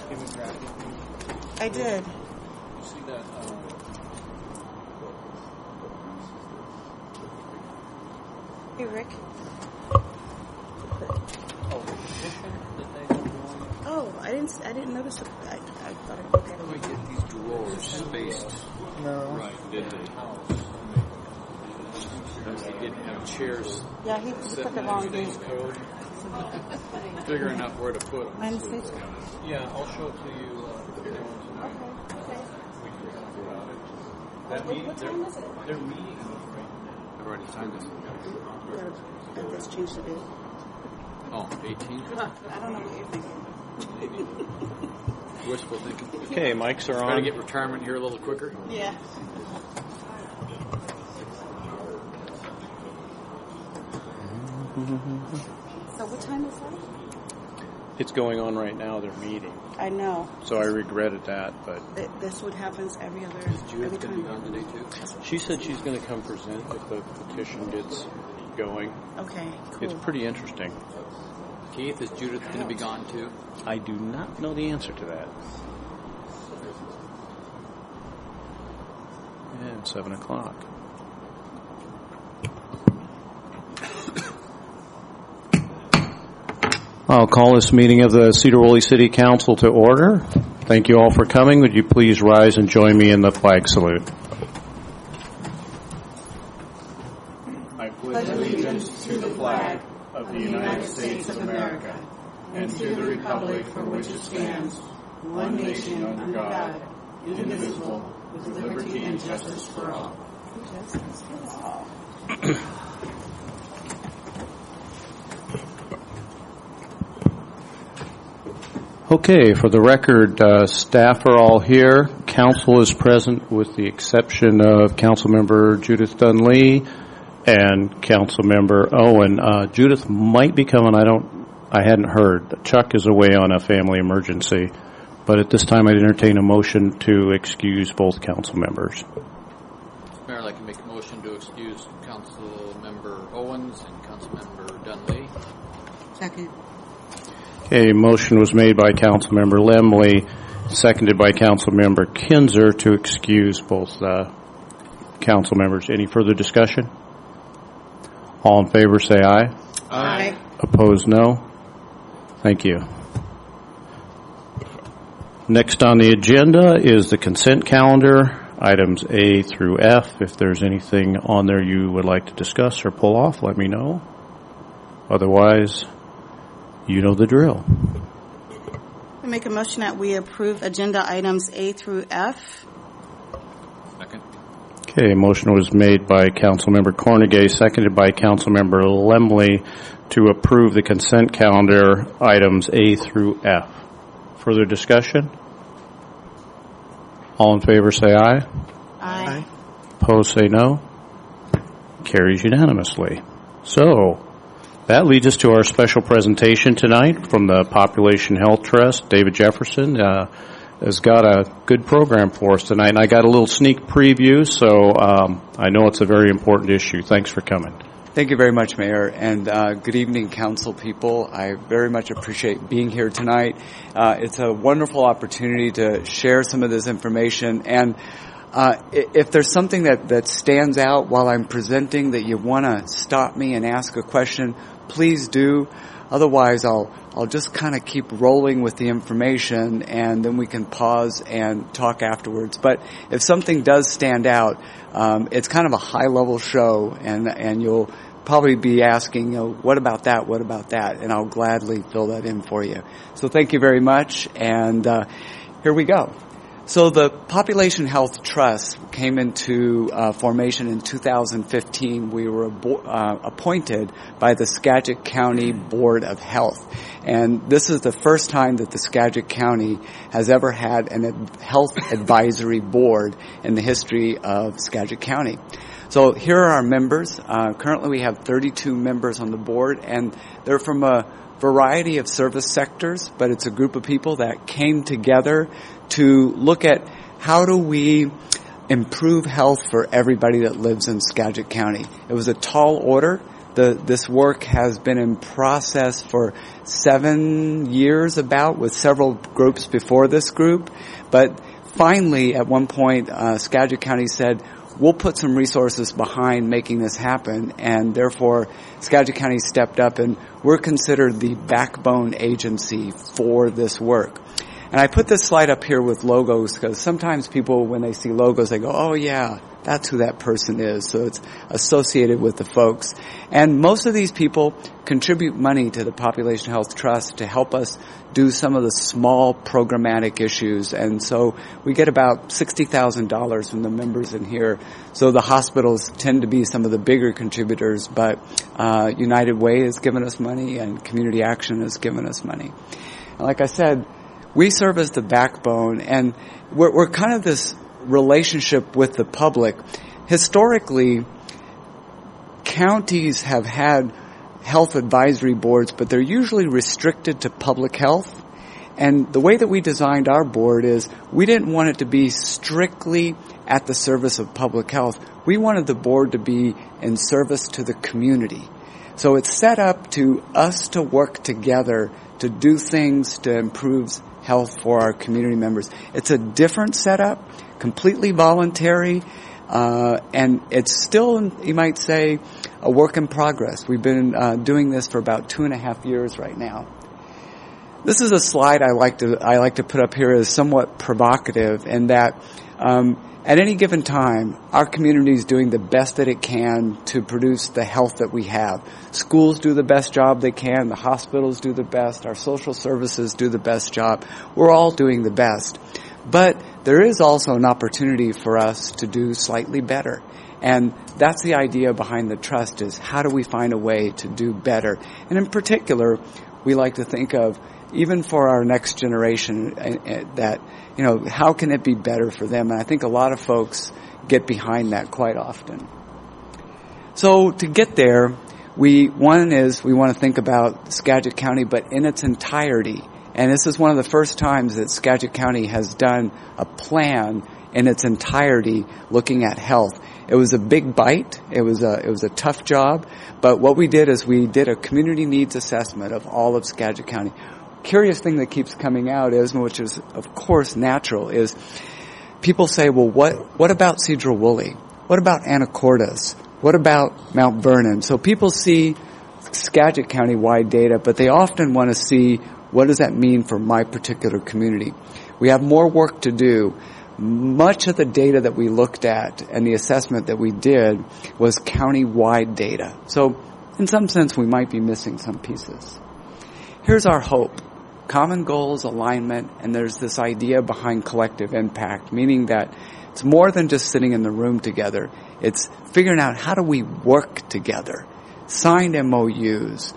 I did. You see that? Hey, Rick. Oh, I didn't notice the. I thought I looked at it. We get these drawers spaced right, didn't they? They didn't have chairs. Yeah, he put the wrong date. Figuring out where to put them. My mistake. Yeah, I'll show it to you. Okay. That meeting, What time is it? they're meeting right now. I've already signed this. Let's change the date. Oh, 18? I don't know what you're thinking. Wishful thinking. Okay, mics are Trying to on. get retirement here a little quicker. Yeah. So what time is that? It's going on right now, they're meeting. I know. So I regretted that, but This would happen every other. Judith going to be gone today, too? she said she's going to come present if the petition gets going. Okay, cool. It's pretty interesting. Keith, is Judith going to be gone, too? I do not know the answer to that. And 7 o'clock. I'll call this meeting of the Cedar Woolley City Council to order. Thank you all for coming. Would you please rise and join me in the flag salute? I pledge allegiance to the flag of the United States of America and to the republic for which it stands, one nation under God, indivisible, with liberty and justice for all. Okay, for the record, staff are all here. Council is present with the exception of Councilmember Judith Dunlea and Councilmember Owen. Judith might be coming. I hadn't heard. Chuck is away on a family emergency. But at this time, I'd entertain a motion to excuse both council members. Mayor, I'd like to make a motion to excuse Councilmember Owens and Councilmember Dunlea. Second. Okay, motion was made by Councilmember Lemley, seconded by Councilmember Kinzer to excuse both council members. Any further discussion? All in favor, say aye. Aye. Opposed, no. Thank you. Next on the agenda is the consent calendar, items A through F. If there's anything on there you would like to discuss or pull off, let me know. Otherwise, you know the drill. I make a motion that we approve agenda items A through F. Second. Okay, a motion was made by Councilmember Cornegay, seconded by Councilmember Lemley to approve the consent calendar items A through F. Further discussion? All in favor say aye. Aye. Opposed say no. Carries unanimously. So, that leads us to our special presentation tonight from the Population Health Trust. David Jefferson has got a good program for us tonight, and I got a little sneak preview, so I know it's a very important issue. Thanks for coming. Thank you very much, Mayor, and good evening, council people. I very much appreciate being here tonight. It's a wonderful opportunity to share some of this information, and if there's something that stands out while I'm presenting that you want to stop me and ask a question, please do. Otherwise, I'll just kind of keep rolling with the information, and then we can pause and talk afterwards. But if something does stand out, it's kind of a high-level show, and you'll probably be asking, what about that, what about that? And I'll gladly fill that in for you. So thank you very much, and here we go. So the Population Health Trust came into formation in 2015. We were appointed by the Skagit County Board of Health. And this is the first time that the Skagit County has ever had a health advisory board in the history of Skagit County. So here are our members. Currently we have 32 members on the board, and they're from a variety of service sectors, but it's a group of people that came together to look at how do we improve health for everybody that lives in Skagit County. It was a tall order, This work has been in process for 7 years with several groups before this group. But finally, at one point, Skagit County said, we'll put some resources behind making this happen, and therefore Skagit County stepped up, and we're considered the backbone agency for this work. And I put this slide up here with logos because sometimes people, when they see logos, they go, oh yeah, that's who that person is. So it's associated with the folks. And most of these people contribute money to the Population Health Trust to help us do some of the small programmatic issues. And so we get about $60,000 from the members in here. So the hospitals tend to be some of the bigger contributors, but United Way has given us money and Community Action has given us money. And like I said, we serve as the backbone, and we're kind of this relationship with the public. Historically, counties have had health advisory boards, but they're usually restricted to public health. And the way that we designed our board is we didn't want it to be strictly at the service of public health. We wanted the board to be in service to the community. So it's set up to us to work together to do things to improve health for our community members. It's a different setup, completely voluntary, and it's still, you might say, a work in progress. We've been doing this for about 2.5 years right now. This is a slide I like to put up here as somewhat provocative, in that at any given time, our community is doing the best that it can to produce the health that we have. Schools do the best job they can. The hospitals do the best. Our social services do the best job. We're all doing the best. But there is also an opportunity for us to do slightly better. And that's the idea behind the trust, is how do we find a way to do better? And in particular, we like to think of, even for our next generation, that, how can it be better for them? And I think a lot of folks get behind that quite often. So to get there, we want to think about Skagit County, but in its entirety. And this is one of the first times that Skagit County has done a plan in its entirety looking at health. It was a big bite. It was a tough job. But what we did is we did a community needs assessment of all of Skagit County. Curious thing that keeps coming out is, which is of course natural, is people say, well, what about Sedro-Woolley? What about Anacortes? What about Mount Vernon? So people see Skagit County-wide data, but they often want to see, what does that mean for my particular community? We have more work to do. Much of the data that we looked at and the assessment that we did was county-wide data. So in some sense, we might be missing some pieces. Here's our hope. Common goals, alignment, and there's this idea behind collective impact, meaning that it's more than just sitting in the room together. It's figuring out, how do we work together? Sign MOUs,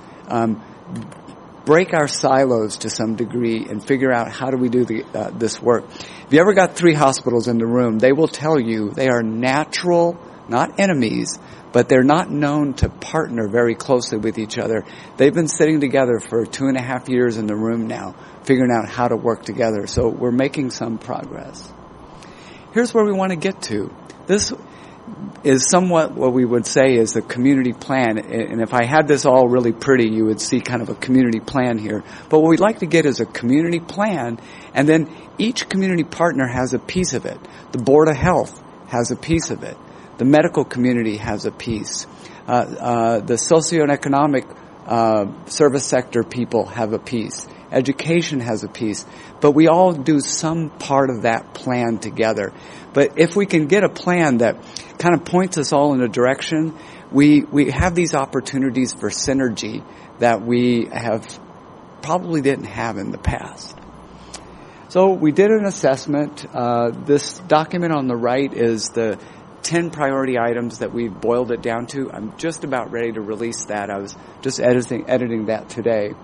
break our silos to some degree, and figure out how do we do this work. If you ever got 3 hospitals in the room, they will tell you they are natural, not enemies, but they're not known to partner very closely with each other. They've been sitting together for 2.5 years in the room now, figuring out how to work together. So we're making some progress. Here's where we want to get to. This is somewhat what we would say is the community plan. And if I had this all really pretty, you would see kind of a community plan here. But what we'd like to get is a community plan, and then each community partner has a piece of it. The Board of Health has a piece of it. The medical community has a piece. The socioeconomic service sector people have a piece. Education has a piece. But we all do some part of that plan together. But if we can get a plan that kind of points us all in a direction, we have these opportunities for synergy that we have probably didn't have in the past. So we did an assessment. This document on the right is the 10 priority items that we've boiled it down to. I'm just about ready to release that. I was just editing that today.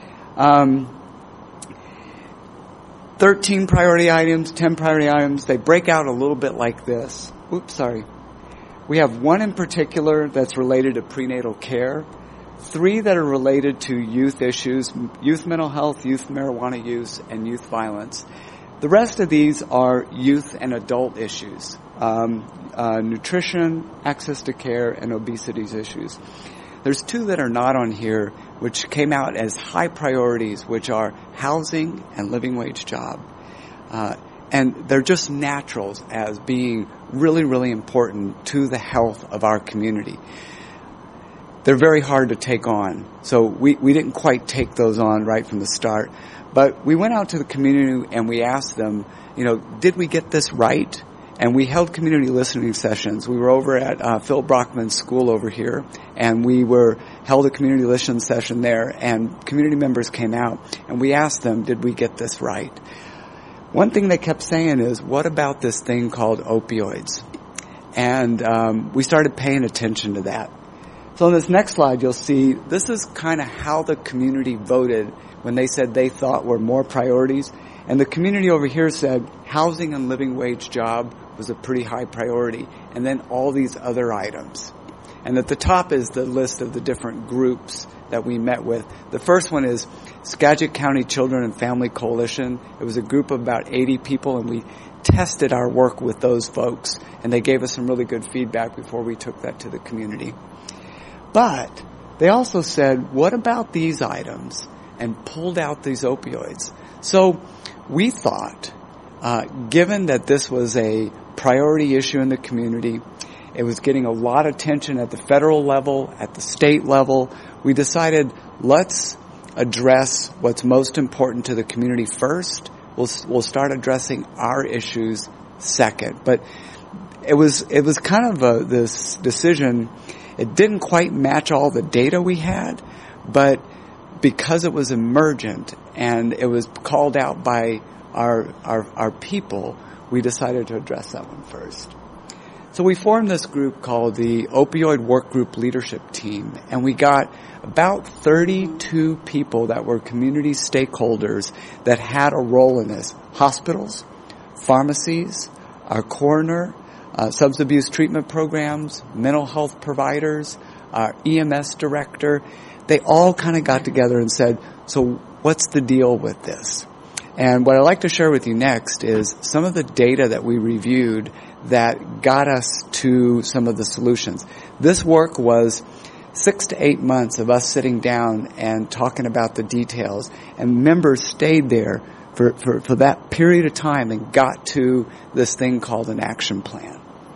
13 priority items, 10 priority items. They break out a little bit like this. Oops, sorry. We have 1 in particular that's related to prenatal care, 3 that are related to youth issues, youth mental health, youth marijuana use, and youth violence. The rest of these are youth and adult issues, nutrition, access to care, and obesity issues. There's two that are not on here, which came out as high priorities, which are housing and living wage job. And they're just naturals as being really, really important to the health of our community. They're very hard to take on. So we didn't quite take those on right from the start. But we went out to the community and we asked them, did we get this right? And we held community listening sessions. We were over at Phil Brockman's school over here, and we held a community listening session there, and community members came out, and we asked them, did we get this right? One thing they kept saying is, what about this thing called opioids? And we started paying attention to that. So on this next slide, you'll see this is kind of how the community voted when they said they thought were more priorities. And the community over here said housing and living wage job was a pretty high priority, and then all these other items. And at the top is the list of the different groups that we met with. The first one is Skagit County Children and Family Coalition. It was a group of about 80 people, and we tested our work with those folks, and they gave us some really good feedback before we took that to the community. But they also said, what about these items? And pulled out these opioids. So we thought, given that this was a priority issue in the community, it was getting a lot of attention at the federal level, at the state level, we decided let's address what's most important to the community first. We'll start addressing our issues second. But it was kind of this decision. It didn't quite match all the data we had, but because it was emergent and it was called out by our people, we decided to address that one first. So we formed this group called the Opioid Work Group Leadership Team, and we got about 32 people that were community stakeholders that had a role in this. Hospitals, pharmacies, our coroner, substance abuse treatment programs, mental health providers, our EMS director. They all kind of got together and said, so what's the deal with this? And what I'd like to share with you next is some of the data that we reviewed that got us to some of the solutions. This work was 6 to 8 months of us sitting down and talking about the details, and members stayed there for that period of time and got to this thing called an action plan.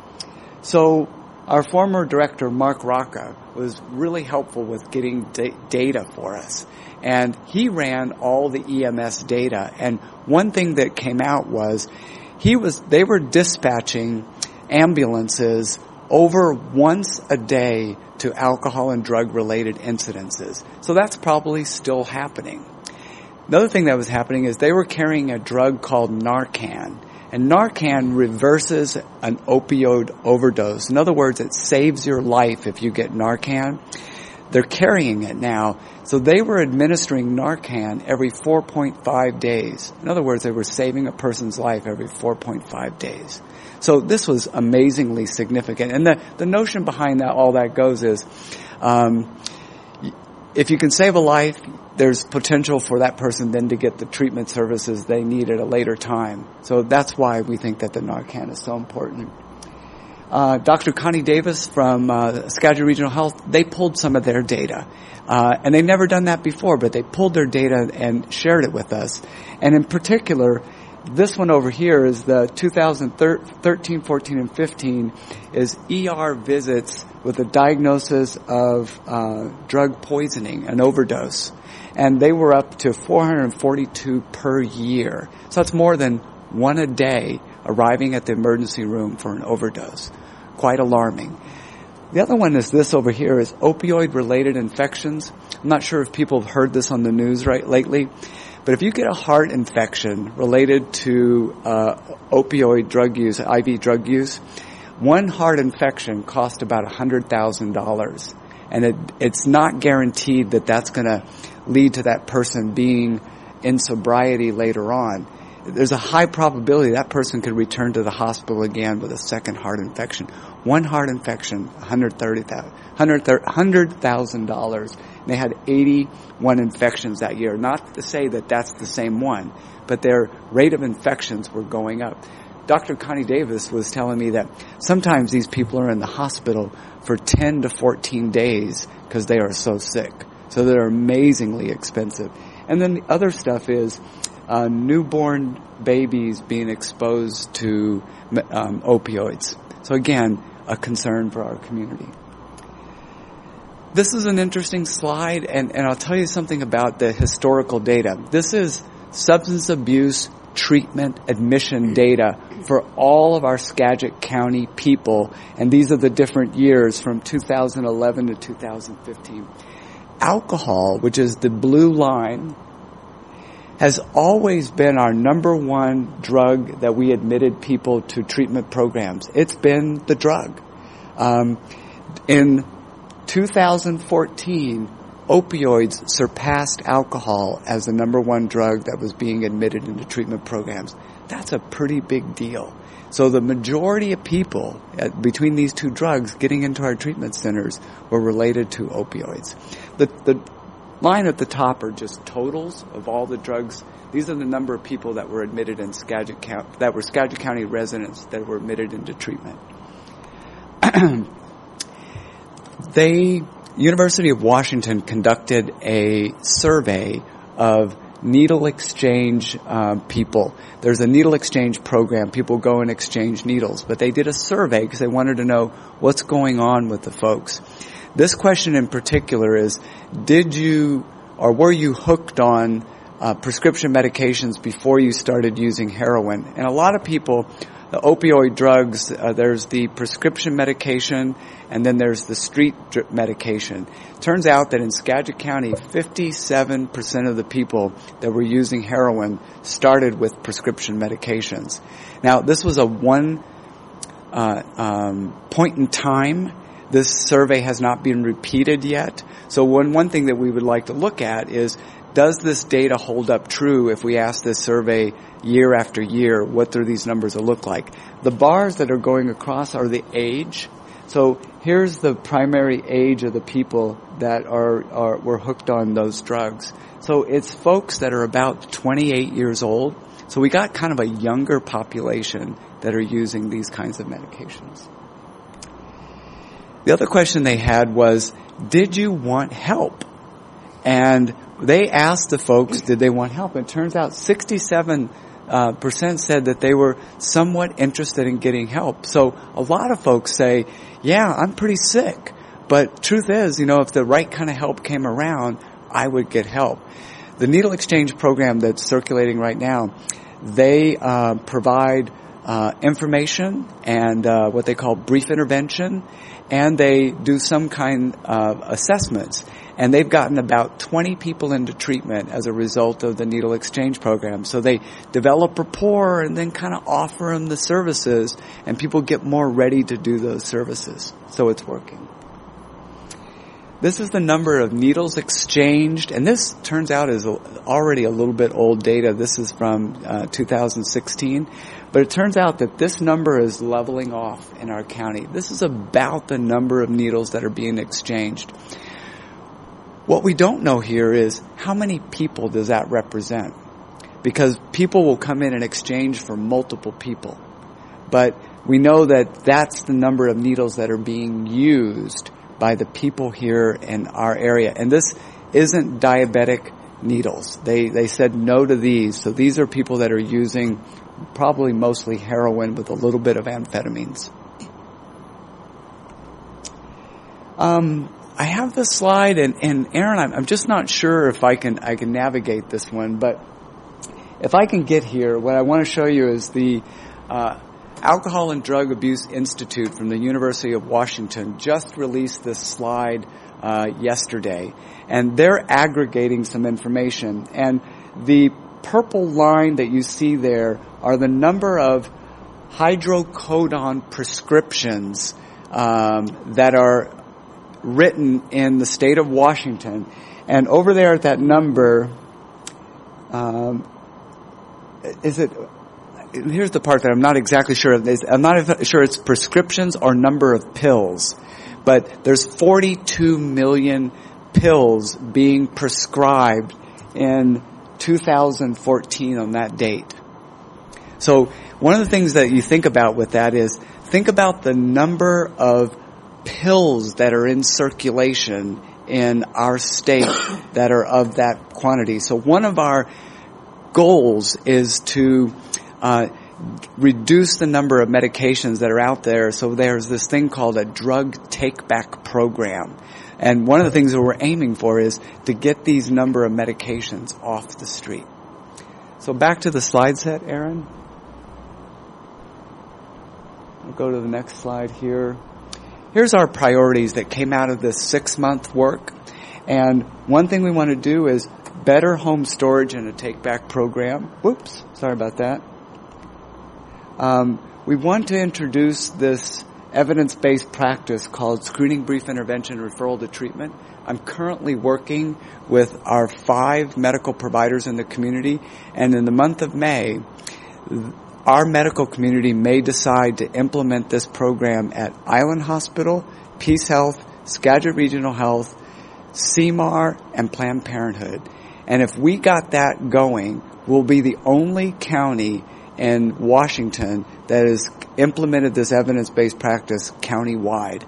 So our former director, Mark Rocca, was really helpful with getting data for us. And he ran all the EMS data. And one thing that came out was they were dispatching ambulances over once a day to alcohol and drug related incidences. So that's probably still happening. Another thing that was happening is they were carrying a drug called Narcan. And Narcan reverses an opioid overdose. In other words, it saves your life if you get Narcan. They're carrying it now. So they were administering Narcan every 4.5 days. In other words, they were saving a person's life every 4.5 days. So this was amazingly significant. And the notion behind that, all that goes is, if you can save a life, there's potential for that person then to get the treatment services they need at a later time. So that's why we think that the Narcan is so important. Dr. Connie Davis from Skagit Regional Health, they pulled some of their data. And they'd never done that before, but they pulled their data and shared it with us. And in particular, this one over here is the 2013, 14, and 15 is ER visits with a diagnosis of drug poisoning, an overdose. And they were up to 442 per year. So that's more than one a day arriving at the emergency room for an overdose. Quite alarming. The other one is this over here is opioid-related infections. I'm not sure if people have heard this on the news lately, but if you get a heart infection related to opioid drug use, IV drug use, one heart infection costs about $100,000. And it's not guaranteed that that's going to lead to that person being in sobriety later on. There's a high probability that person could return to the hospital again with a second heart infection. One heart infection, $100,000. And they had 81 infections that year. Not to say that that's the same one, but their rate of infections were going up. Dr. Connie Davis was telling me that sometimes these people are in the hospital for 10 to 14 days because they are so sick. So they're amazingly expensive. And then the other stuff is newborn babies being exposed to opioids. So again, a concern for our community. This is an interesting slide, and I'll tell you something about the historical data. This is substance abuse treatment admission data for all of our Skagit County people, and these are the different years from 2011 to 2015. Alcohol, which is the blue line, has always been our number one drug that we admitted people to treatment programs. It's been the drug. In 2014, opioids surpassed alcohol as the number one drug that was being admitted into treatment programs. That's a pretty big deal. So the majority of people between these two drugs getting into our treatment centers were related to opioids. The line at the top are just totals of all the drugs. These are the number of people that were admitted in Skagit County, that were Skagit County residents that were admitted into treatment. University of Washington conducted a survey of needle exchange people. There's a needle exchange program. People go and exchange needles. But they did a survey because they wanted to know what's going on with the folks. This question in particular is, did you or were you hooked on prescription medications before you started using heroin? And a lot of people, the opioid drugs, there's the prescription medication and then there's the street medication. Turns out that in Skagit County, 57% of the people that were using heroin started with prescription medications. Now, this was a one point in time. This survey has not been repeated yet. So one thing that we would like to look at is, does this data hold up true if we ask this survey year after year? What do these numbers look like? The bars that are going across are the age. So here's the primary age of the people that were hooked on those drugs. So it's folks that are about 28 years old. So we got kind of a younger population that are using these kinds of medications. The other question they had was, did you want help? And they asked the folks, did they want help? It turns out 67% said that they were somewhat interested in getting help. So a lot of folks say, yeah, I'm pretty sick. But truth is, if the right kind of help came around, I would get help. The needle exchange program that's circulating right now, they provide information and what they call brief intervention, and they do some kind of assessments. And they've gotten about 20 people into treatment as a result of the needle exchange program. So they develop rapport and then kind of offer them the services, and people get more ready to do those services. So it's working. This is the number of needles exchanged, and this turns out is already a little bit old data. This is from 2016. But it turns out that this number is leveling off in our county. This is about the number of needles that are being exchanged. What we don't know here is how many people does that represent? Because people will come in and exchange for multiple people. But we know that that's the number of needles that are being used by the people here in our area. And this isn't diabetic needles. They said no to these. So these are people that are using probably mostly heroin with a little bit of amphetamines. I have this slide, and Aaron, I'm just not sure if I can navigate this one, but if I can get here, what I want to show you is the Alcohol and Drug Abuse Institute from the University of Washington just released this slide yesterday, and they're aggregating some information. And the purple line that you see there are the number of hydrocodone prescriptions that are written in the state of Washington. And over there at that number, here's the part that I'm not exactly sure of. I'm not sure it's prescriptions or number of pills. But there's 42 million pills being prescribed in 2014 on that date. So one of the things that you think about with that is, think about the number of pills that are in circulation in our state that are of that quantity. So one of our goals is to reduce the number of medications that are out there. So there's this thing called a drug take-back program. And one of the things that we're aiming for is to get these number of medications off the street. So back to the slide set, Aaron. We'll go to the next slide here. Here's our priorities that came out of this 6-month work. And one thing we want to do is better home storage and a take-back program. Whoops, sorry about that. We want to introduce this evidence-based practice called screening, brief intervention, referral to treatment. I'm currently working with our 5 medical providers in the community, and in the month of May, our medical community may decide to implement this program at Island Hospital, Peace Health, Skagit Regional Health, CMAR, and Planned Parenthood. And if we got that going, we'll be the only county in Washington that has implemented this evidence-based practice countywide.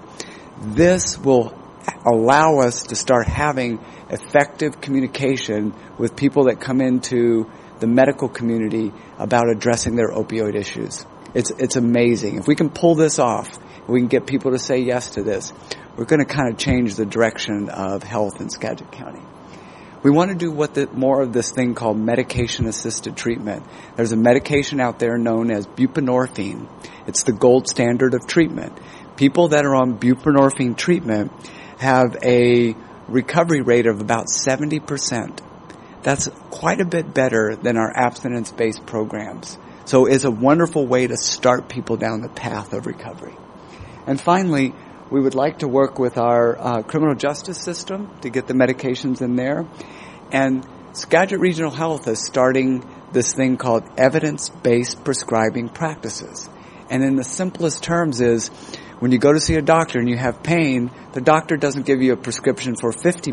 This will allow us to start having effective communication with people that come into the medical community about addressing their opioid issues. It's amazing. If we can pull this off, we can get people to say yes to this, we're going to kind of change the direction of health in Skagit County. We want to do more of this thing called medication-assisted treatment. There's a medication out there known as buprenorphine. It's the gold standard of treatment. People that are on buprenorphine treatment have a recovery rate of about 70%. That's quite a bit better than our abstinence-based programs. So it's a wonderful way to start people down the path of recovery. And finally, we would like to work with our criminal justice system to get the medications in there. And Skagit Regional Health is starting this thing called evidence-based prescribing practices. And in the simplest terms is, when you go to see a doctor and you have pain, the doctor doesn't give you a prescription for 50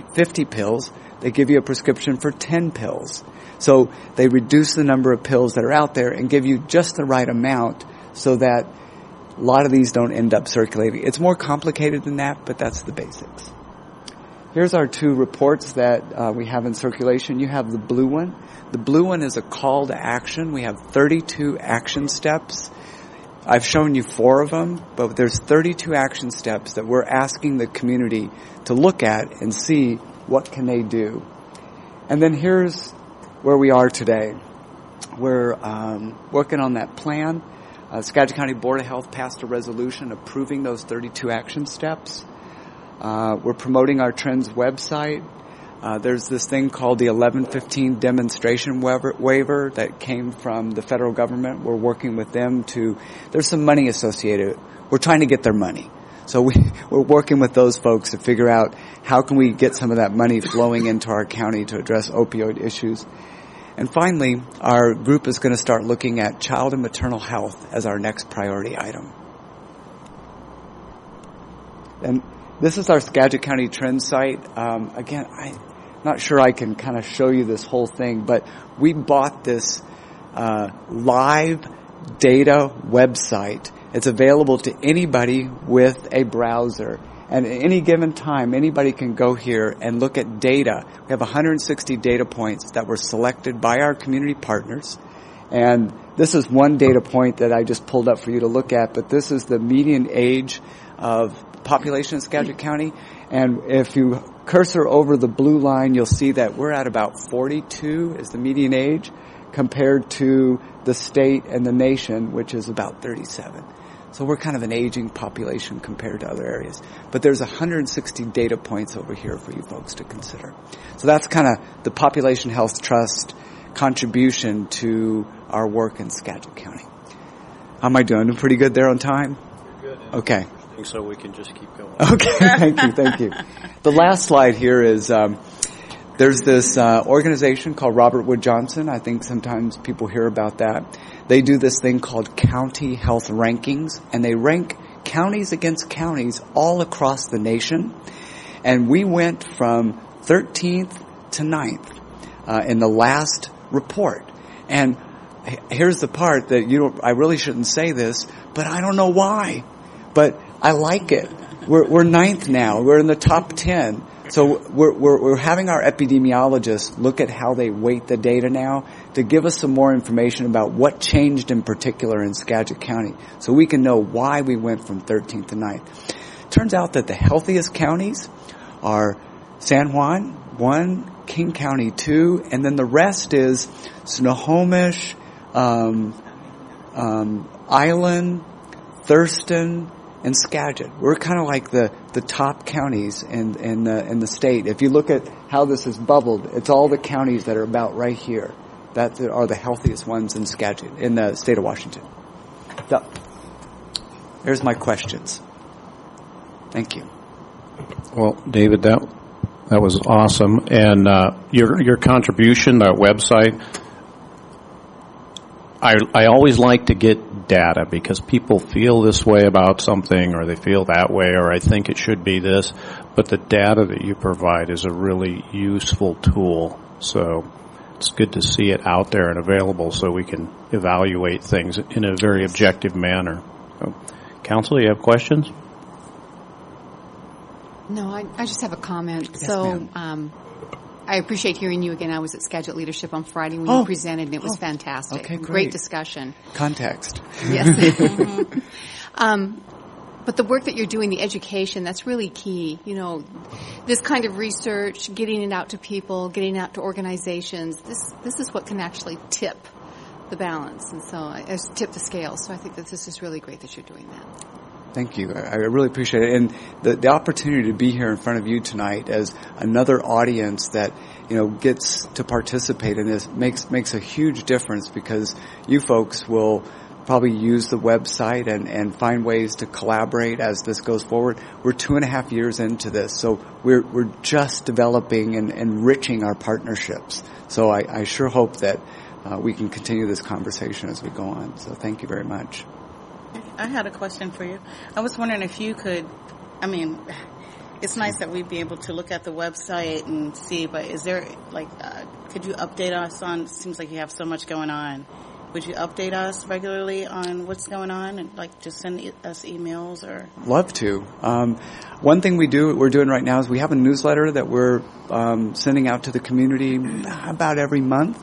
pills. They give you a prescription for 10 pills. So they reduce the number of pills that are out there and give you just the right amount so that a lot of these don't end up circulating. It's more complicated than that, but that's the basics. Here's our 2 reports that we have in circulation. You have the blue one. The blue one is a call to action. We have 32 action steps. I've shown you 4 of them, but there's 32 action steps that we're asking the community to look at and see what can they do. And then here's where we are today. We're working on that plan. Skagit County Board of Health passed a resolution approving those 32 action steps. We're promoting our Trends website. There's this thing called the 1115 demonstration waiver that came from the federal government. We're working with them there's some money associated. We're trying to get their money. So we're working with those folks to figure out how can we get some of that money flowing into our county to address opioid issues. And finally, our group is going to start looking at child and maternal health as our next priority item. And this is our Skagit County Trends site. Again, I'm not sure I can kind of show you this whole thing, but we bought this live data website. It's available to anybody with a browser. And at any given time, anybody can go here and look at data. We have 160 data points that were selected by our community partners. And this is one data point that I just pulled up for you to look at, but this is the median age of population in Skagit County. And if you cursor over the blue line, you'll see that we're at about 42 is the median age compared to the state and the nation, which is about 37. So we're kind of an aging population compared to other areas. But there's 160 data points over here for you folks to consider. So that's kind of the Population Health Trust contribution to our work in Skagit County. How am I doing? Doing pretty good there on time? You're good. Okay. So we can just keep going. Okay, thank you. The last slide here is there's this organization called Robert Wood Johnson. I think sometimes people hear about that. They do this thing called county health rankings, and they rank counties against counties all across the nation. And we went from 13th to 9th in the last report. And here's the part that I really shouldn't say this, but I don't know why. But I like it. We're 9th now. We're in the top 10. So we're having our epidemiologists look at how they weight the data now to give us some more information about what changed in particular in Skagit County, so we can know why we went from 13th to 9th. Turns out that the healthiest counties are San Juan, 1, King County, 2, and then the rest is Snohomish, Island, Thurston, and Skagit. We're kind of like the top counties in the state. If you look at how this is bubbled, it's all the counties that are about right here that are the healthiest ones in Skagit, in the state of Washington. So, there's my questions. Thank you. Well, David, that was awesome, and your contribution, that website. I always like to get data because people feel this way about something, or they feel that way, or I think it should be this. But the data that you provide is a really useful tool. So it's good to see it out there and available so we can evaluate things in a very objective manner. So, Council, you have questions? No, I just have a comment. Yes, so ma'am. I appreciate hearing you again. I was at Skagit Leadership on Friday when you presented, and it was fantastic. Okay, great discussion. Context. Yes. But the work that you're doing, the education, that's really key. You know, this kind of research, getting it out to people, getting it out to organizations, this is what can actually tip the balance, and so tip the scale. So I think that this is really great that you're doing that. Thank you. I really appreciate it. And the opportunity to be here in front of you tonight as another audience that, gets to participate in this makes a huge difference, because you folks will probably use the website and find ways to collaborate as this goes forward. We're 2.5 years into this, so we're just developing and enriching our partnerships. So I sure hope that we can continue this conversation as we go on. So thank you very much. I had a question for you. I was wondering if you could, it's nice that we'd be able to look at the website and see, but is there, could you update us on, it seems like you have so much going on. Would you update us regularly on what's going on and just send us emails or? Love to. One thing we're doing right now is we have a newsletter that we're sending out to the community about every month.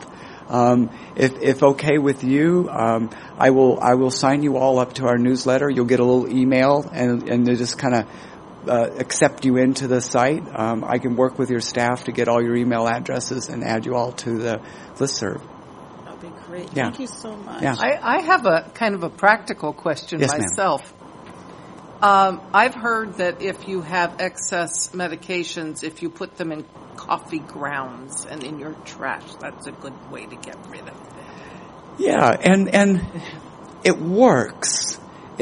If okay with you, I will sign you all up to our newsletter. You'll get a little email and they just kind of accept you into the site. I can work with your staff to get all your email addresses and add you all to the listserv. That'd be great. Yeah. Thank you so much. Yeah. I have a kind of a practical question myself. I've heard that if you have excess medications, if you put them in coffee grounds and in your trash, that's a good way to get rid of them. Yeah, and it works.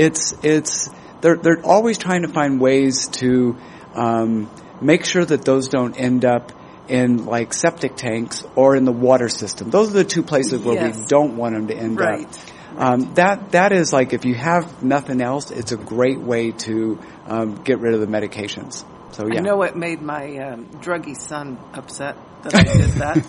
They're always trying to find ways to make sure that those don't end up in septic tanks or in the water system. Those are the two places where we don't want them to end up. That is if you have nothing else, it's a great way to get rid of the medications. So yeah. I know it made my druggy son upset that I did that.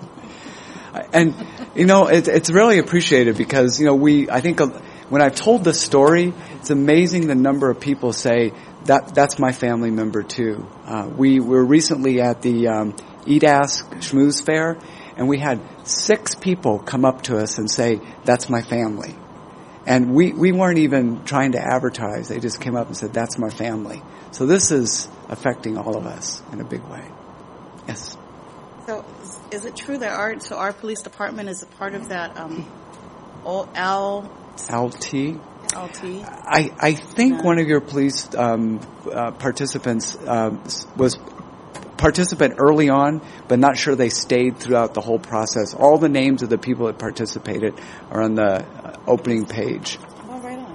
And it's really appreciated because I think when I've told the story, it's amazing the number of people say that's my family member too. We were recently at the Eat Ask Schmooze Fair, and we had 6 people come up to us and say, that's my family. And we weren't even trying to advertise. They just came up and said, that's my family. So this is affecting all of us in a big way. Yes. So is it true that our police department is a part of that LT? I think one of your police participants was participant early on, but not sure they stayed throughout the whole process. All the names of the people that participated are on the opening page. Oh, right on.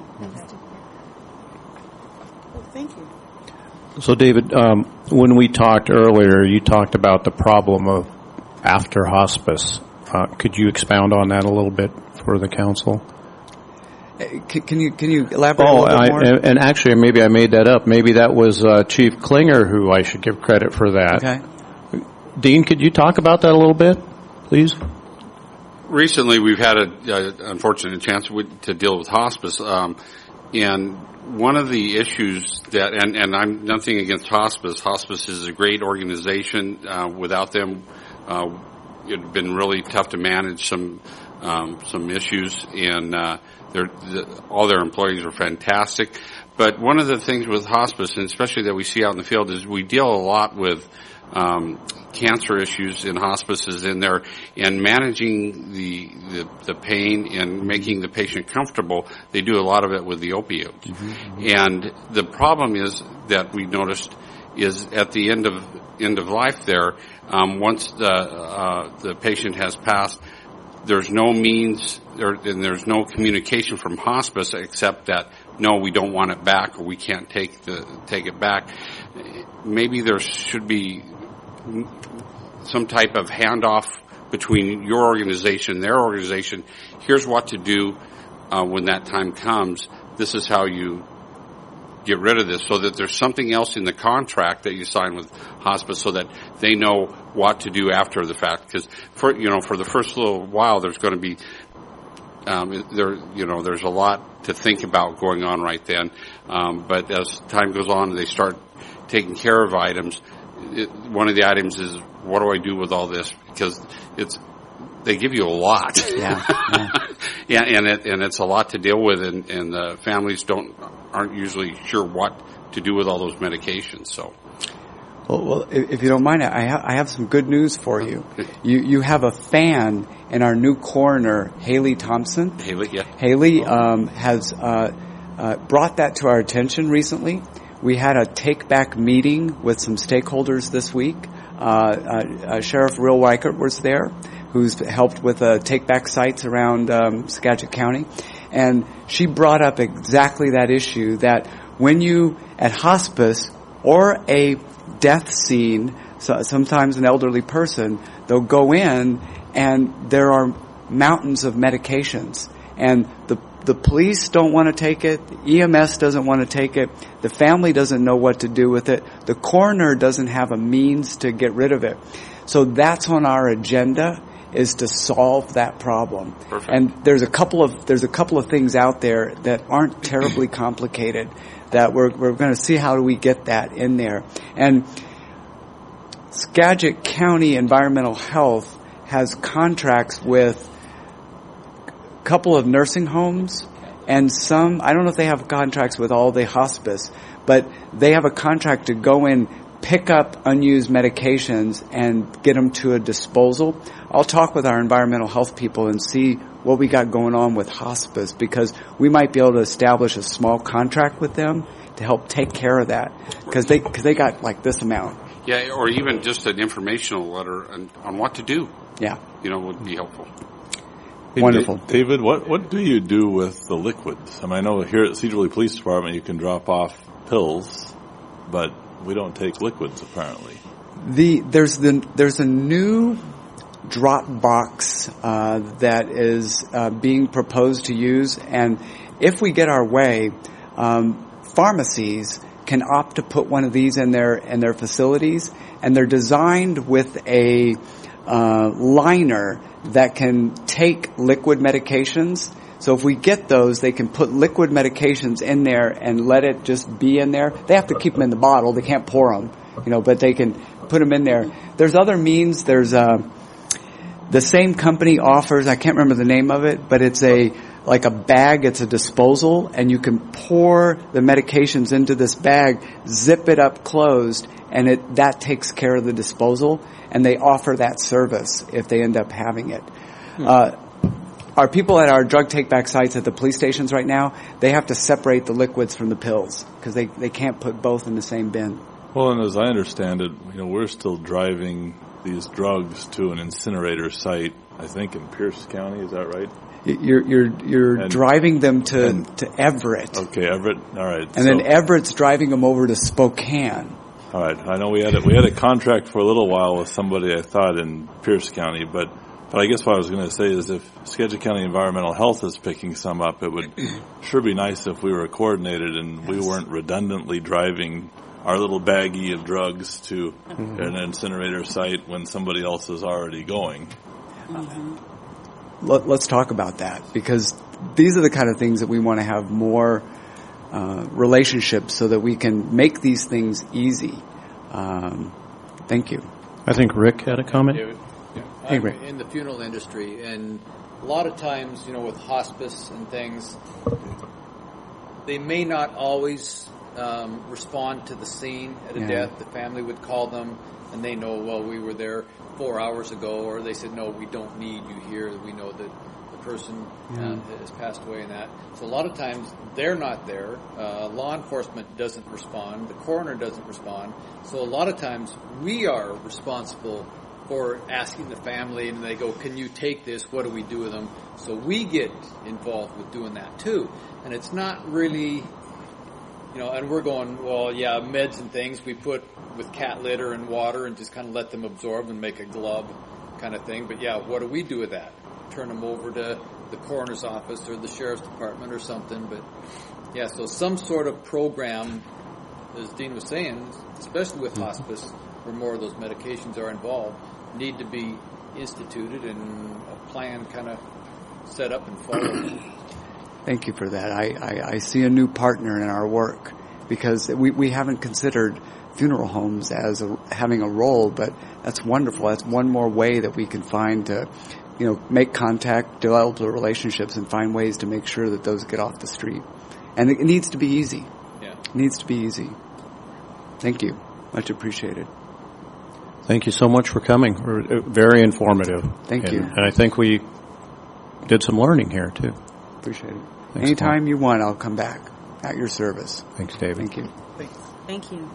Well, thank you. So, David, when we talked earlier, you talked about the problem of after hospice. Could you expound on that a little bit for the council? Can you elaborate a little bit more? And actually, maybe I made that up. Maybe that was Chief Klinger who I should give credit for that. Okay. Dean, could you talk about that a little bit, please? Recently, we've had an unfortunate chance to deal with hospice. And one of the issues that, and I'm nothing against hospice. Hospice is a great organization. Without them, it'd been really tough to manage some issues, and all their employees are fantastic. But one of the things with hospice, and especially that we see out in the field, is we deal a lot with cancer issues in hospices in there, and managing the pain and making the patient comfortable. They do a lot of it with the opioids. Mm-hmm. And the problem is that we noticed is at the end of life there, once the patient has passed, there's no means and there's no communication from hospice except that no, we don't want it back, or we can't take it back. Maybe there should be some type of handoff between your organization and their organization. Here's what to do when that time comes. This is how you get rid of this, so that there's something else in the contract that you sign with hospice, so that they know what to do after the fact. Because for the first little while, there's going to be there's a lot to think about going on right then. But as time goes on, and they start taking care of items. One of the items is, what do I do with all this? Because they give you a lot. Yeah. Yeah, and it's a lot to deal with, and the families aren't usually sure what to do with all those medications. So, well, if you don't mind, I have some good news for you. You have a fan in our new coroner, Haley Thompson. Haley, yeah. Haley has brought that to our attention recently. We had a take-back meeting with some stakeholders this week. Sheriff Real Weichert was there, who's helped with take-back sites around Skagit County. And she brought up exactly that issue, that when you, at hospice or a death scene, so sometimes an elderly person, they'll go in and there are mountains of medications. And the police don't want to take it. The EMS doesn't want to take it. The family doesn't know what to do with it. The coroner doesn't have a means to get rid of it. So that's on our agenda, is to solve that problem. Perfect. And there's a couple of things out there that aren't terribly complicated, that we're going to see how do we get that in there. And Skagit County Environmental Health has contracts with couple of nursing homes and some, I don't know if they have contracts with all the hospice, but they have a contract to go in, pick up unused medications and get them to a disposal. I'll talk with our environmental health people and see what we got going on with hospice, because we might be able to establish a small contract with them to help take care of that, because they got like this amount. Yeah, or even just an informational letter on what to do. Yeah. Would be helpful. Hey, wonderful. David, what do you do with the liquids? I know here at Cedar Valley Police Department you can drop off pills, but we don't take liquids apparently. There's a new drop box that is being proposed to use, and if we get our way, pharmacies can opt to put one of these in their facilities, and they're designed with a liner that can take liquid medications. So if we get those, they can put liquid medications in there and let it just be in there. They have to keep them in the bottle. They can't pour them, but they can put them in there. There's other means. There's the same company offers, I can't remember the name of it, but it's like a bag. It's a disposal, and you can pour the medications into this bag, zip it up closed, and that takes care of the disposal, and they offer that service if they end up having it. Our people at our drug take-back sites at the police stations right now, they have to separate the liquids from the pills, because they can't put both in the same bin. Well, and as I understand it, we're still driving these drugs to an incinerator site, I think in Pierce County, is that right? You're driving them to Everett. Okay, Everett. All right. And then Everett's driving them over to Spokane. All right. I know we had a contract for a little while with somebody, I thought, in Pierce County, but I guess what I was going to say is if Skagit County Environmental Health is picking some up, it would sure be nice if we were coordinated and we weren't redundantly driving our little baggie of drugs to an incinerator site when somebody else is already going. Let's talk about that, because these are the kind of things that we want to have more relationships so that we can make these things easy. Thank you. I think Rick had a comment. I'm in the funeral industry, and a lot of times, with hospice and things, they may not always respond to the scene at a death. The family would call them, and they know, well, we were there 4 hours ago, or they said, no, we don't need you here. We know that the person has passed away and that. So a lot of times they're not there. Law enforcement doesn't respond. The coroner doesn't respond. So a lot of times we are responsible for asking the family, and they go, can you take this? What do we do with them? So we get involved with doing that too. And it's not really, and we're going, well, yeah, meds and things we put with cat litter and water and just kind of let them absorb and make a glove kind of thing. But yeah, what do we do with that? Turn them over to the coroner's office or the sheriff's department or something. But yeah, so some sort of program, as Dean was saying, especially with hospice, where more of those medications are involved, need to be instituted and a plan kind of set up and followed. Thank you for that. I see a new partner in our work, because we haven't considered funeral homes as having a role, but that's wonderful. That's one more way that we can find to, make contact, develop the relationships, and find ways to make sure that those get off the street. And it needs to be easy. Yeah. It needs to be easy. Thank you. Much appreciated. Thank you so much for coming. Very informative. Thank you. And I think we did some learning here, too. Appreciate it. Thanks, Anytime you want, I'll come back. At your service. Thanks, David. Thank you. Thank you.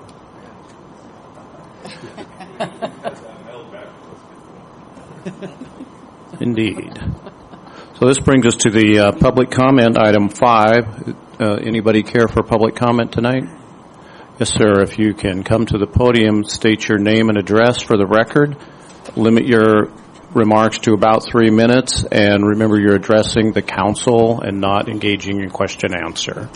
Indeed. So this brings us to the public comment, item 5. Anybody care for public comment tonight? Yes, sir. If you can come to the podium, state your name and address for the record. Limit your remarks to about 3 minutes, and remember you're addressing the council and not engaging in question-answer.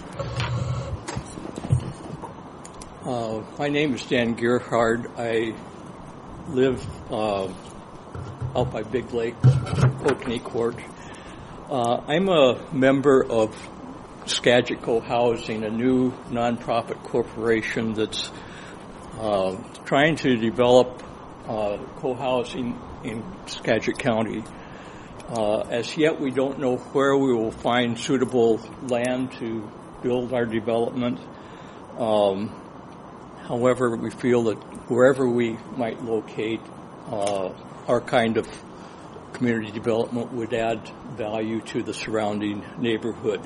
My name is Dan Gerhard. I live out by Big Lake, Oakney Court. I'm a member of Skagit Co-Housing, a new nonprofit corporation that's trying to develop co-housing in Skagit County. As yet, we don't know where we will find suitable land to build our development. However, we feel that wherever we might locate, our kind of community development would add value to the surrounding neighborhood.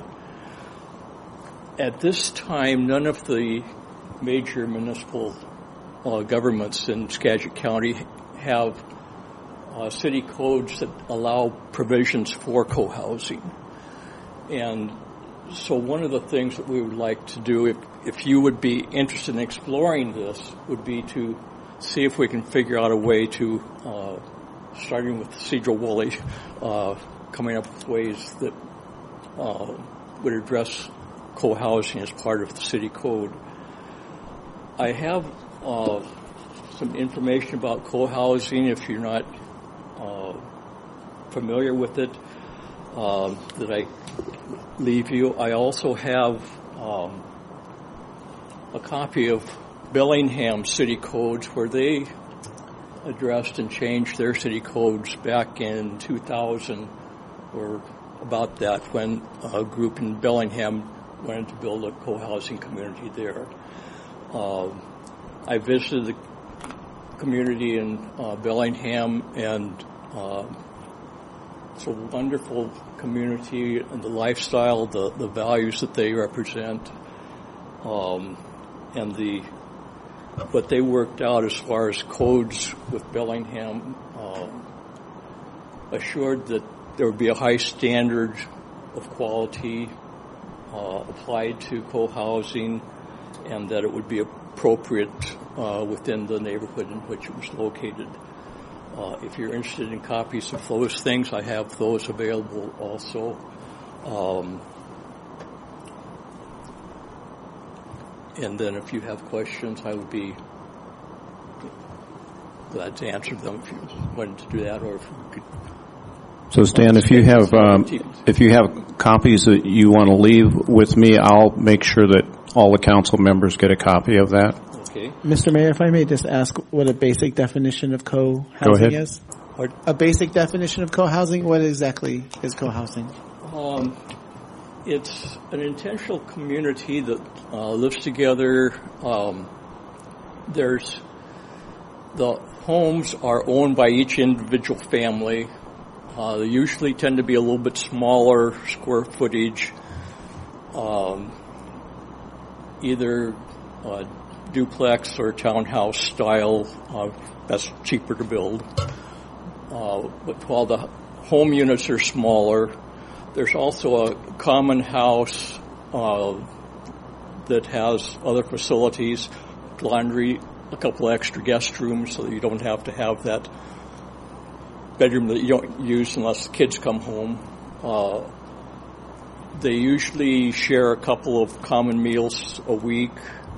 At this time, none of the major municipal governments in Skagit County have city codes that allow provisions for co-housing. And so one of the things that we would like to do, if you would be interested in exploring this, would be to see if we can figure out a way to, starting with Cedro Woolley, coming up with ways that would address co-housing as part of the city code. I have some information about co-housing, if you're not familiar with it, that I leave you. I also have a copy of Bellingham city codes, where they addressed and changed their city codes back in 2000, or about that, when a group in Bellingham wanted to build a co-housing community there. I visited the community in Bellingham, and it's a wonderful community, and the lifestyle, the values that they represent, and what they worked out as far as codes with Bellingham assured that there would be a high standard of quality applied to co-housing, and that it would be appropriate within the neighborhood in which it was located. If you're interested in copies of those things, I have those available also. And then if you have questions, I would be glad to answer them if you wanted to do that, or if you could. So, Stan, if you have copies that you want to leave with me, I'll make sure that all the council members get a copy of that. Okay. Mr. Mayor, if I may just ask what a basic definition of co-housing is? A basic definition of co-housing? What exactly is co-housing? It's an intentional community that lives together. The homes are owned by each individual family. They usually tend to be a little bit smaller square footage, either duplex or townhouse style. That's cheaper to build. But while the home units are smaller, there's also a common house that has other facilities, laundry, a couple of extra guest rooms so that you don't have to have that bedroom that you don't use unless the kids come home. They usually share a couple of common meals a week.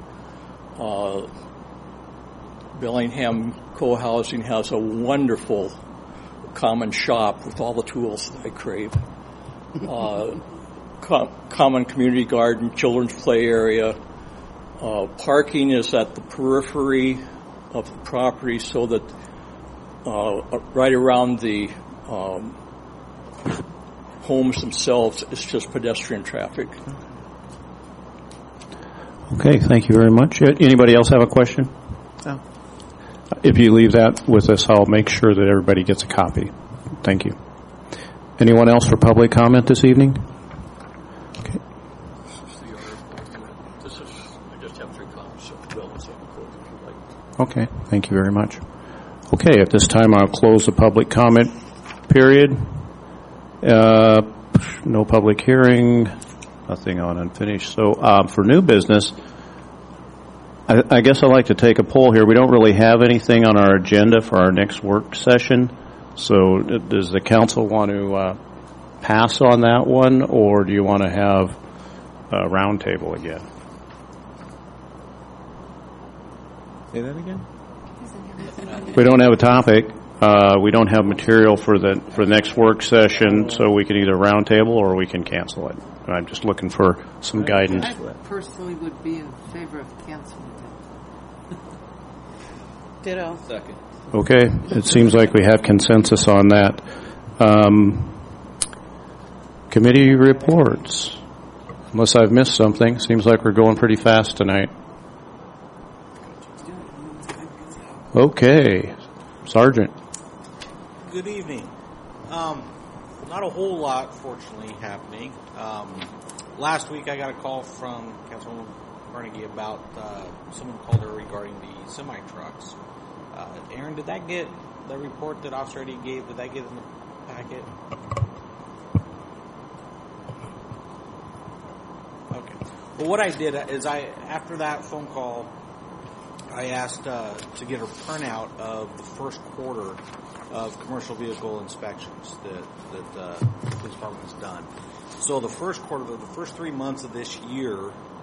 Bellingham Co-Housing has a wonderful common shop with all the tools that I crave. Common community garden, children's play area. Parking is at the periphery of the property so that right around the homes themselves it's just pedestrian traffic. Okay, thank you very much. Anybody else have a question? No. If you leave that with us, I'll make sure that everybody gets a copy. Thank you. Anyone else for public comment this evening? Okay. I just have 3 comments. Okay, thank you very much. Okay, at this time I'll close the public comment period. No public hearing, nothing on unfinished. So for new business, I guess I'd like to take a poll here. We don't really have anything on our agenda for our next work session. So does the council want to pass on that one, or do you want to have a roundtable again? Say that again? We don't have a topic. We don't have material for the next work session, so we can either roundtable or we can cancel it. I'm just looking for some guidance. I personally would be in favor of canceling it. Ditto. Second. Okay, it seems like we have consensus on that. Committee reports. Unless I've missed something, seems like we're going pretty fast tonight. Okay, Sergeant. Good evening. Not a whole lot, fortunately, happening. Last week I got a call from Councilwoman Carnegie about someone called her regarding the semi-trucks. Aaron, did that get the report that Officer Eddie gave? Did that get in the packet? Okay. Well, what I did is after that phone call, I asked to get a printout of the first quarter of commercial vehicle inspections that the police department has done. So the first quarter, the first 3 months of this year,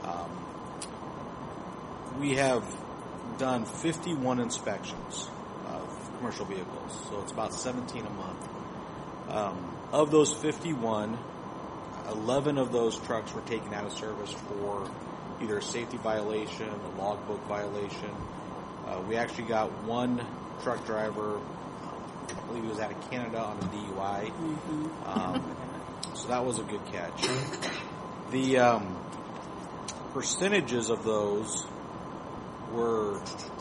we have done 51 inspections of commercial vehicles. So it's about 17 a month. Of those 51, 11 of those trucks were taken out of service for either a safety violation, a logbook violation. We actually got one truck driver, I believe he was out of Canada, on a DUI. So that was a good catch. The percentages of those were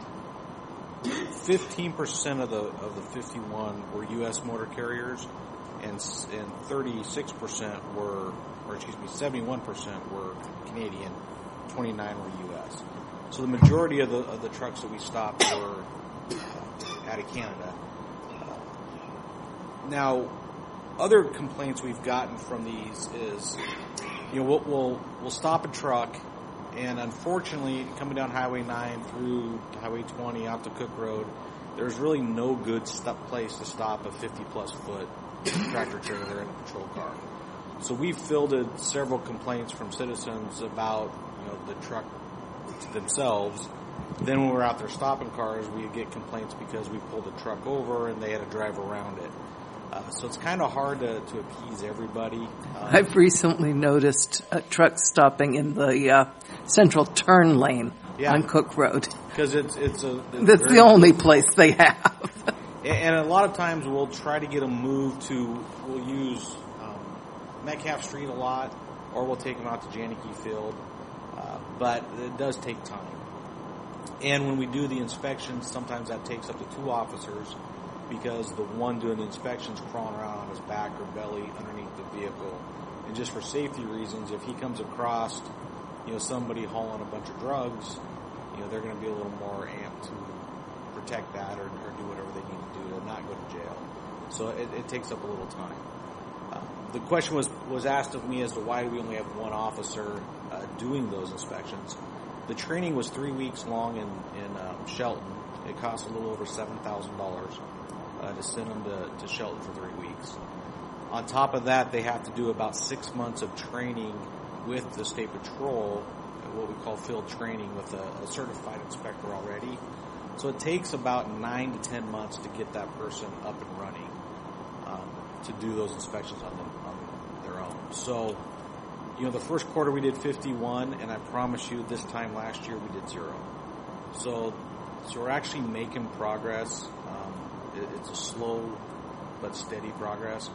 15% of the 51 were U.S. motor carriers, and 36% were, or excuse me, 71% were Canadian, 29 were U.S. So the majority of the trucks that we stopped were out of Canada. Now, other complaints we've gotten from these is, we'll stop a truck, and unfortunately, coming down Highway 9 through Highway 20 out to Cook Road, there's really no good place to stop a 50-plus foot tractor trailer in a patrol car. So we've fielded several complaints from citizens about, the truck themselves. Then when we're out there stopping cars, we get complaints because we pulled the truck over and they had to drive around it. So it's kind of hard to appease everybody. I've recently noticed trucks stopping in the central turn lane on Cook Road. Because that's the only place they have. And a lot of times we'll try to get them moved we'll use Metcalf Street a lot, or we'll take them out to Janicki Field. But it does take time. And when we do the inspections, sometimes that takes up to 2 officers, because the one doing the inspection's crawling around on his back or belly underneath the vehicle. And just for safety reasons, if he comes across, somebody hauling a bunch of drugs, they're going to be a little more amped to protect that or do whatever they need to do to not go to jail. So it takes up a little time. The question was asked of me as to why do we only have 1 officer doing those inspections. The training was 3 weeks long in Shelton. It cost a little over $7,000 to send them to Shelton for 3 weeks. On top of that, they have to do about 6 months of training with the State Patrol, what we call field training, with a certified inspector already. So it takes about 9 to 10 months to get that person up and running to do those inspections on their own. So, the first quarter we did 51, and I promise you this time last year we did 0. So we're actually making progress. It's a slow but steady progress.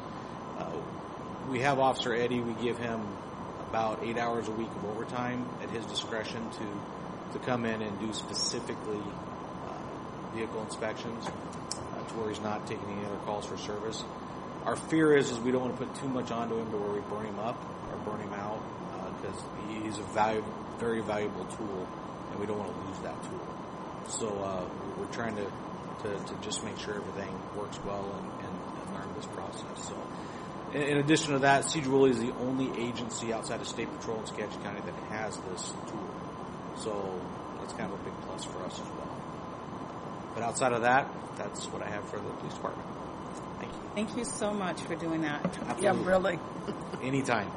We have Officer Eddie. We give him about 8 hours a week of overtime at his discretion to come in and do specifically vehicle inspections to where he's not taking any other calls for service. Our fear is we don't want to put too much onto him to where we burn him up or burn him out, because he's a very valuable tool, and we don't want to lose that tool. So we're trying to just make sure everything works well and learn this process. So, in addition to that, Siege Woolley is the only agency outside of State Patrol in Skagit County that has this tool. So that's kind of a big plus for us as well. But outside of that, that's what I have for the police department. Thank you. Thank you so much for doing that. Absolutely. Yeah, really. Anytime.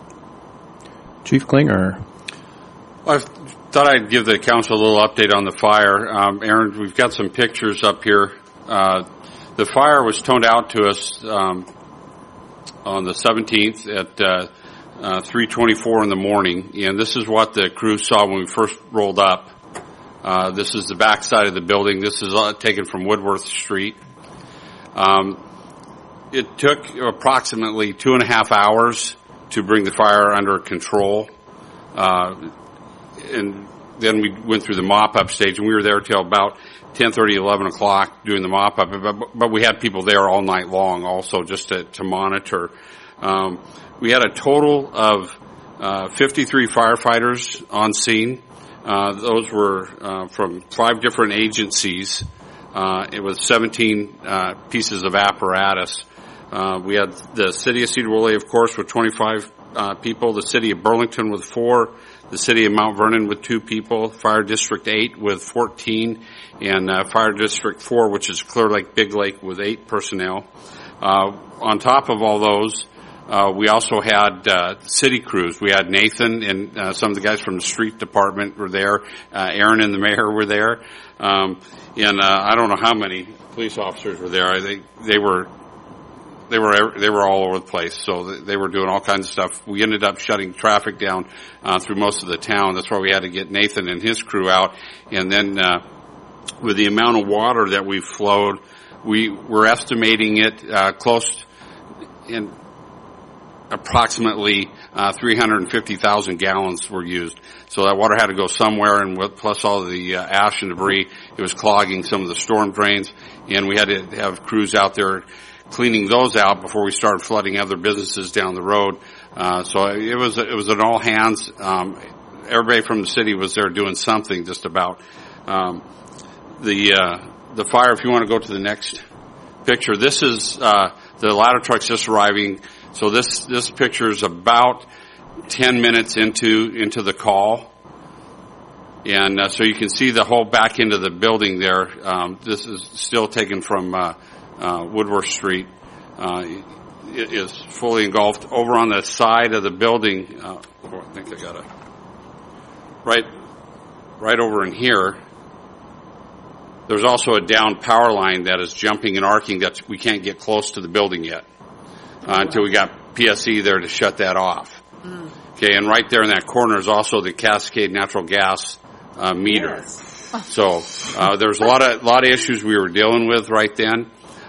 Chief Klinger. I thought I'd give the council a little update on the fire. Aaron, we've got some pictures up here. The fire was toned out to us on the 17th at 3:24 in the morning, and this is what the crew saw when we first rolled up. This is the back side of the building. This is taken from Woodworth Street. It took approximately 2.5 hours to bring the fire under control. And then we went through the mop-up stage, and we were there till about 10:30, 11 o'clock doing the mop-up. But we had people there all night long also just to monitor. We had a total of 53 firefighters on scene. Those were from 5 different agencies. It was 17 pieces of apparatus. We had the city of Cedar Woolley, of course, with 25 people, the city of Burlington with 4, the city of Mount Vernon with 2 people, Fire District 8 with 14, and Fire District 4, which is Clear Lake, Big Lake, with 8 personnel. On top of all those, we also had city crews. We had Nathan and some of the guys from the street department were there. Aaron and the mayor were there. And I don't know how many police officers were there. I think they were all over the place, so they were doing all kinds of stuff. We ended up shutting traffic down through most of the town. That's why we had to get Nathan and his crew out. And then with the amount of water that we flowed, we were estimating it close in approximately 350,000 gallons were used. So that water had to go somewhere, and plus all the ash and debris, it was clogging some of the storm drains, and we had to have crews out there cleaning those out before we started flooding other businesses down the road. So it was an all hands. Everybody from the city was there doing something just about. The fire, if you want to go to the next picture, this is the ladder trucks just arriving. So this picture is about 10 minutes into the call. And so you can see the whole back end of the building there. This is still taken from Woodworth Street. It is fully engulfed. Over on the side of the building, I think I got right over in here. There's also a down power line that is jumping and arcing that we can't get close to the building yet until we got PSE there to shut that off. Okay, and right there in that corner is also the Cascade natural gas meter. Yes. So there's a lot of issues we were dealing with right then.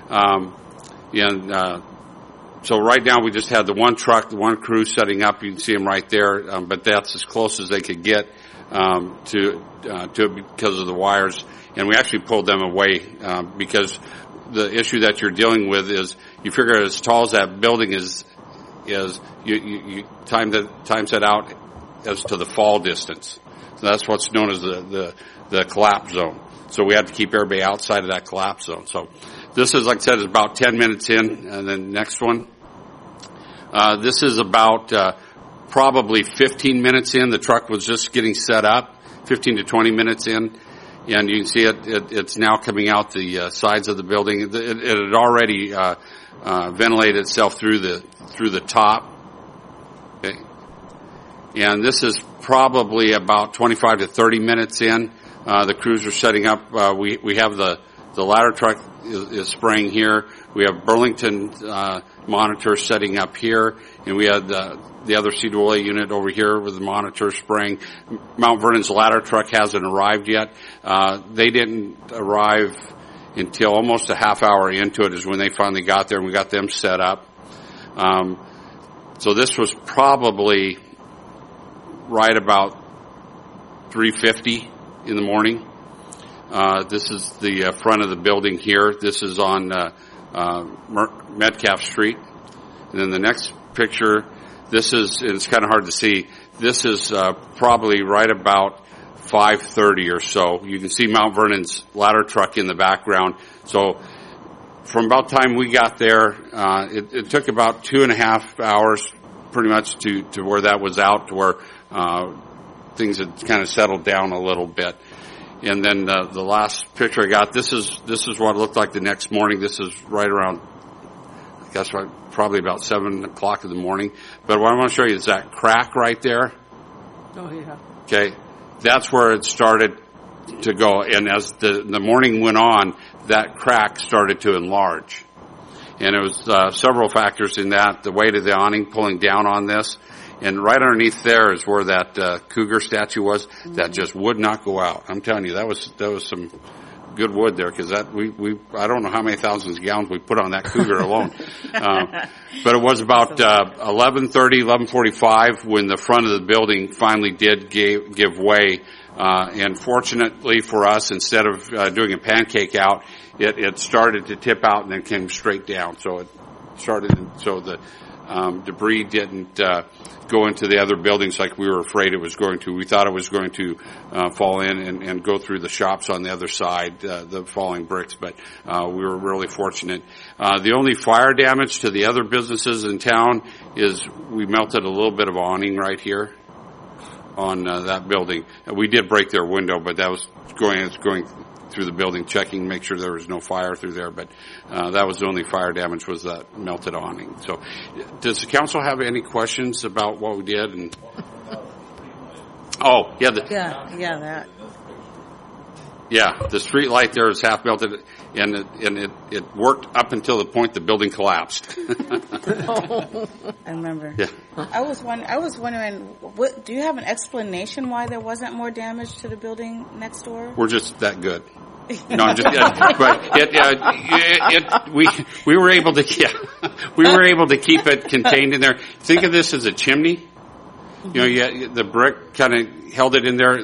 So right now we just had the one truck, the one crew setting up. You can see them right there, but that's as close as they could get to it because of the wires. And we actually pulled them away because the issue that you're dealing with is you figure as tall as that building is you times that out as to the fall distance. So that's what's known as the collapse zone. So we have to keep everybody outside of that collapse zone. So this is, like I said, is about 10 minutes in. And then next one. This is about probably 15 minutes in. The truck was just getting set up, 15 to 20 minutes in. And you can see it's now coming out the sides of the building. It had already ventilated itself through the top. Okay. And this is probably about 25 to 30 minutes in. The crews are setting up. We have the ladder truck is spraying here. We have Burlington monitors setting up here, and we had the other C2A unit over here with the monitor spraying. Mount Vernon's ladder truck hasn't arrived yet. They didn't arrive until almost a half hour into it is when they finally got there, and we got them set up. So this was probably right about 3:50 in the morning. This is the front of the building here. This is on Metcalf Street. And then the next picture, it's kind of hard to see, this is probably right about 5:30 or so. You can see Mount Vernon's ladder truck in the background. So from about the time we got there, it took about 2.5 hours pretty much to where that was out, to where things had kind of settled down a little bit. And then the last picture I got, this is what it looked like the next morning. This is right around, I guess, probably about 7 o'clock in the morning. But what I want to show you is that crack right there. Oh, yeah. Okay, that's where it started to go. And as the morning went on, that crack started to enlarge. And it was several factors in that. The weight of the awning pulling down on this. And right underneath there is where that cougar statue was. That just would not go out. I'm telling you, that was some good wood there, because that we I don't know how many thousands of gallons we put on that cougar alone. But it was about 11:30, 11:45 when the front of the building finally did give way. And fortunately for us, instead of doing a pancake out, it started to tip out and then came straight down. So it started, so the debris didn't go into the other buildings like we were afraid it was going to. We thought it was going to fall in and go through the shops on the other side, the falling bricks, but we were really fortunate. The only fire damage to the other businesses in town is we melted a little bit of awning right here on that building. We did break their window, but that was going through the building, checking, make sure there was no fire through there. But that was the only fire damage, was that melted awning. So, does the council have any questions about what we did? And oh, yeah, that. Yeah, the street light there is half melted, and it worked up until the point the building collapsed. I remember. Yeah. I was wondering, do you have an explanation why there wasn't more damage to the building next door? We're just that good. No, I'm just. But we were able to keep it contained in there. Think of this as a chimney. You know, the brick kind of held it in there.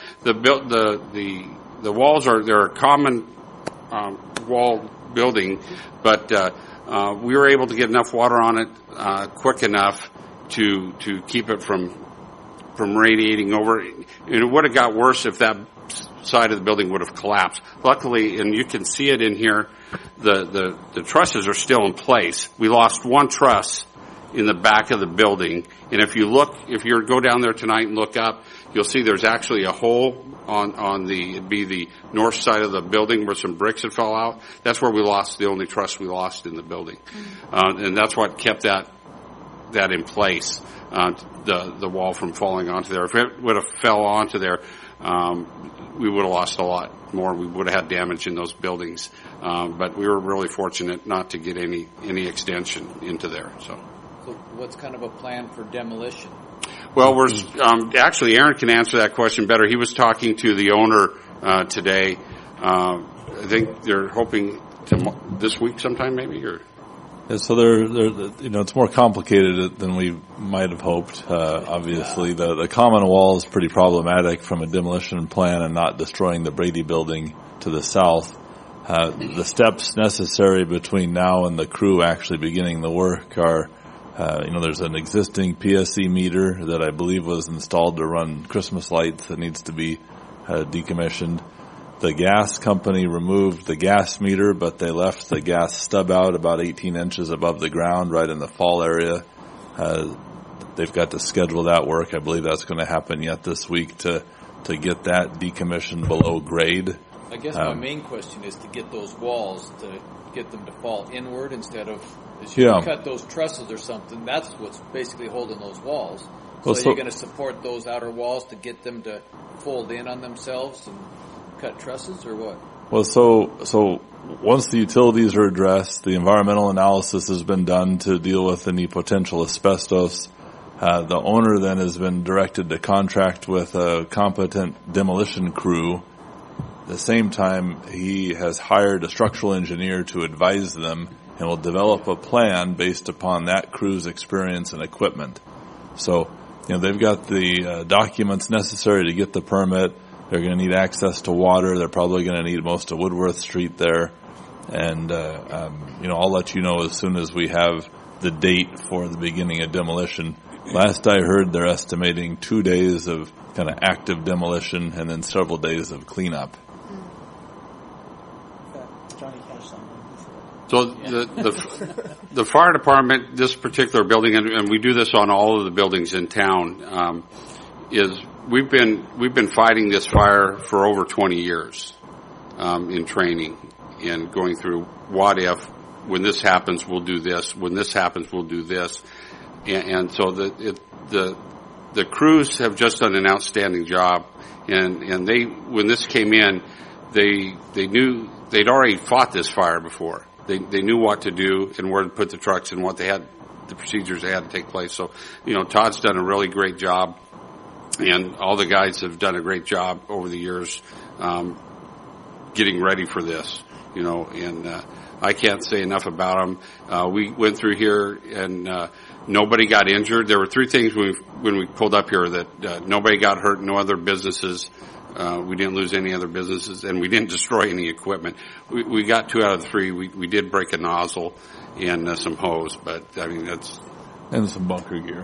The walls they're a common wall building, but we were able to get enough water on it quick enough to keep it from radiating over. And it would have got worse if that side of the building would have collapsed. Luckily, and you can see it in here, the trusses are still in place. We lost one truss in the back of the building, and if you go down there tonight and look up, you'll see there's actually a hole on the north side of the building where some bricks had fell out. That's where we lost the only truss we lost in the building. And that's what kept that in place, the wall from falling onto there. If it would have fell onto there, we would have lost a lot more. We would have had damage in those buildings. But we were really fortunate not to get any extension into there. So what's kind of a plan for demolition? Well, we're actually, Aaron can answer that question better. He was talking to the owner today. I think they're hoping this week sometime, maybe, or. Yeah, so it's more complicated than we might have hoped. Obviously, the common wall is pretty problematic from a demolition plan and not destroying the Brady building to the south. The steps necessary between now and the crew actually beginning the work are, there's an existing PSC meter that I believe was installed to run Christmas lights that needs to be decommissioned. The gas company removed the gas meter, but they left the gas stub out about 18 inches above the ground right in the fall area. They've got to schedule that work. I believe that's going to happen yet this week to get that decommissioned below grade. I guess my main question is to get those walls, to get them to fall inward instead of, as you cut those trusses or something, that's what's basically holding those walls. So you're going to support those outer walls to get them to fold in on themselves and cut trusses, or what? Well, so once the utilities are addressed, the environmental analysis has been done to deal with any potential asbestos. The owner then has been directed to contract with a competent demolition crew. At the same time, he has hired a structural engineer to advise them and will develop a plan based upon that crew's experience and equipment. So, they've got the documents necessary to get the permit. They're going to need access to water. They're probably going to need most of Woodworth Street there. And, I'll let you know as soon as we have the date for the beginning of demolition. Last I heard, they're estimating 2 days of kind of active demolition and then several days of cleanup. So the fire department, this particular building, and we do this on all of the buildings in town, is we've been fighting this fire for over 20 years in training and going through what if, when this happens we'll do this, when this happens we'll do this, and so the crews have just done an outstanding job, and they, when this came in, they knew they'd already fought this fire before. They knew what to do and where to put the trucks and what they had, the procedures that had to take place. So, Todd's done a really great job. And all the guys have done a great job over the years getting ready for this, and I can't say enough about them. We went through here and nobody got injured. There were three things when we pulled up here that nobody got hurt, no other businesses. We didn't lose any other businesses, and we didn't destroy any equipment. We got 2 out of 3. We did break a nozzle and some hose, but I mean that's... And some bunker gear.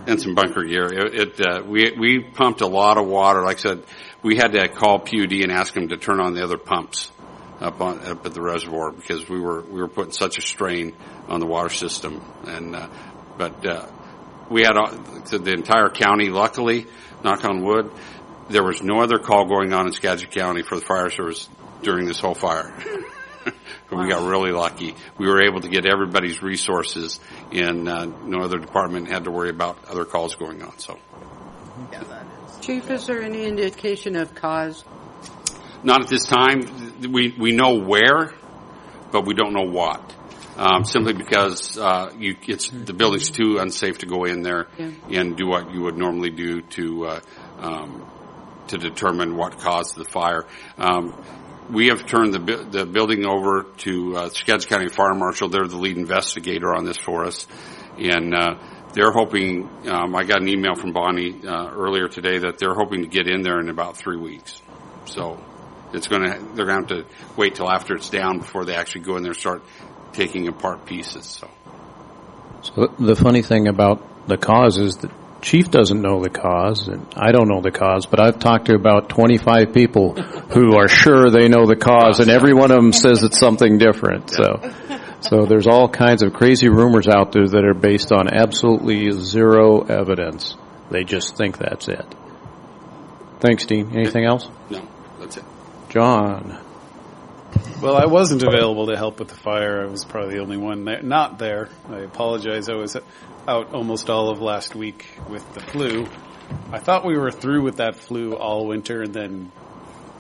We pumped a lot of water. Like I said, we had to call PUD and ask them to turn on the other pumps up at the reservoir because we were putting such a strain on the water system. And but we had the entire county. Luckily, knock on wood, there was no other call going on in Skagit County for the fire service during this whole fire. We got really lucky. We were able to get everybody's resources, and no other department had to worry about other calls going on. So, Chief, is there any indication of cause? Not at this time. We know where, but we don't know what. Simply because the building's too unsafe to go in there and do what you would normally do to determine what caused the fire. We have turned the building over to Skagit County Fire Marshal. They're the lead investigator on this for us, and they're hoping. I got an email from Bonnie earlier today that they're hoping to get in there in about 3 weeks. So they're going to have to wait till after it's down before they actually go in there and start taking apart pieces. So the funny thing about the cause is that Chief doesn't know the cause, and I don't know the cause, but I've talked to about 25 people who are sure they know the cause, and every one of them says it's something different. So there's all kinds of crazy rumors out there that are based on absolutely zero evidence. They just think that's it. Thanks, Dean. Anything else? No, that's it. John. Well, I wasn't available to help with the fire. I was probably the only one not there. I apologize. I was out almost all of last week with the flu. I thought we were through with that flu all winter, and then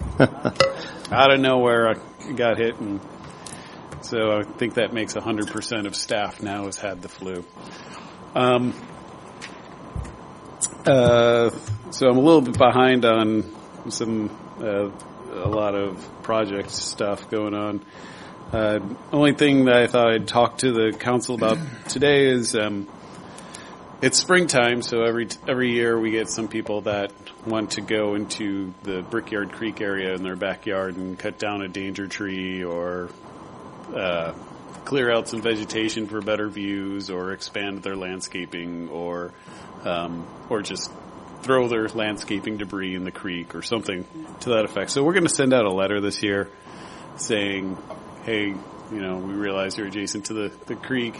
out of nowhere, I got hit, and so I think that makes 100% of staff now has had the flu. So I'm a little bit behind on a lot of project stuff going on. Only thing that I thought I'd talk to the council about today is it's springtime, so every year we get some people that want to go into the Brickyard Creek area in their backyard and cut down a danger tree or clear out some vegetation for better views or expand their landscaping or just throw their landscaping debris in the creek or something to that effect. So we're going to send out a letter this year saying, hey, we realize you're adjacent to the creek.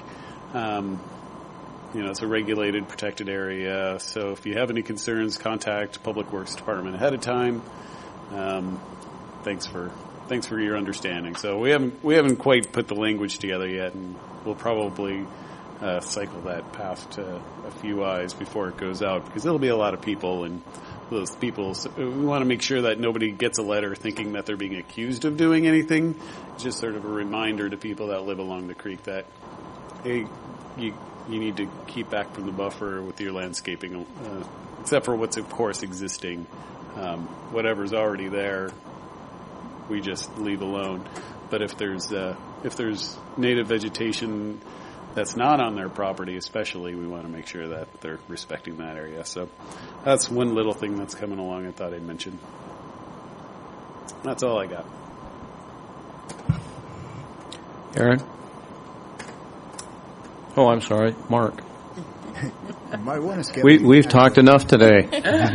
It's a regulated, protected area. So if you have any concerns, contact Public Works Department ahead of time. Thanks for your understanding. So we haven't quite put the language together yet, and we'll probably cycle that past a few eyes before it goes out, because there'll be a lot of people, and those people, we want to make sure that nobody gets a letter thinking that they're being accused of doing anything. It's just sort of a reminder to people that live along the creek that, hey, you need to keep back from the buffer with your landscaping, except for what's of course existing. Whatever's already there, we just leave alone. But if there's native vegetation that's not on their property, especially, we want to make sure that they're respecting that area. So that's one little thing that's coming along I thought I'd mention. That's all I got. Aaron? Oh, I'm sorry, Mark. You might want to skip. We've talked enough today.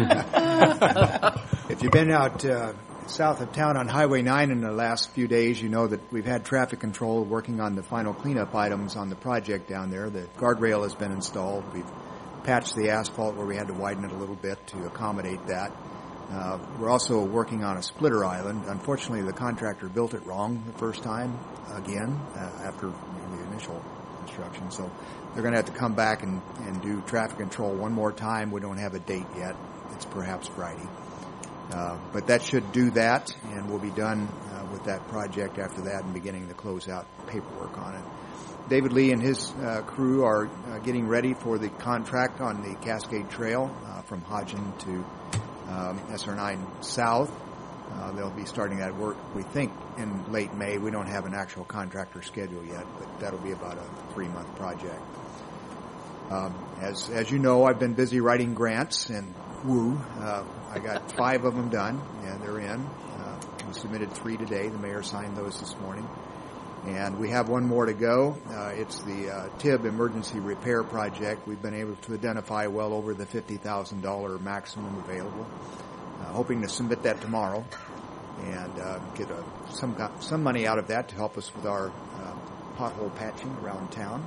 If you've been out south of town on Highway 9 in the last few days, you know that we've had traffic control working on the final cleanup items on the project down there. The guardrail has been installed. We've patched the asphalt where we had to widen it a little bit to accommodate that. We're also working on a splitter island. Unfortunately, the contractor built it wrong the first time again after the initial construction. So they're going to have to come back and do traffic control one more time. We don't have a date yet. It's perhaps Friday. But that should do that, and we'll be done with that project after that and beginning to close out paperwork on it. David Lee and his crew are getting ready for the contract on the Cascade Trail from Hodgen to SR9 South. They'll be starting that work, we think, in late May. We don't have an actual contractor schedule yet, but that'll be about a 3-month project. As you know, I've been busy writing grants, and I got 5 of them done, and they're in. We submitted 3 today. The mayor signed those this morning. And we have 1 more to go. It's the TIB Emergency Repair Project. We've been able to identify well over the $50,000 maximum available. Hoping to submit that tomorrow and get some money out of that to help us with our pothole patching around town.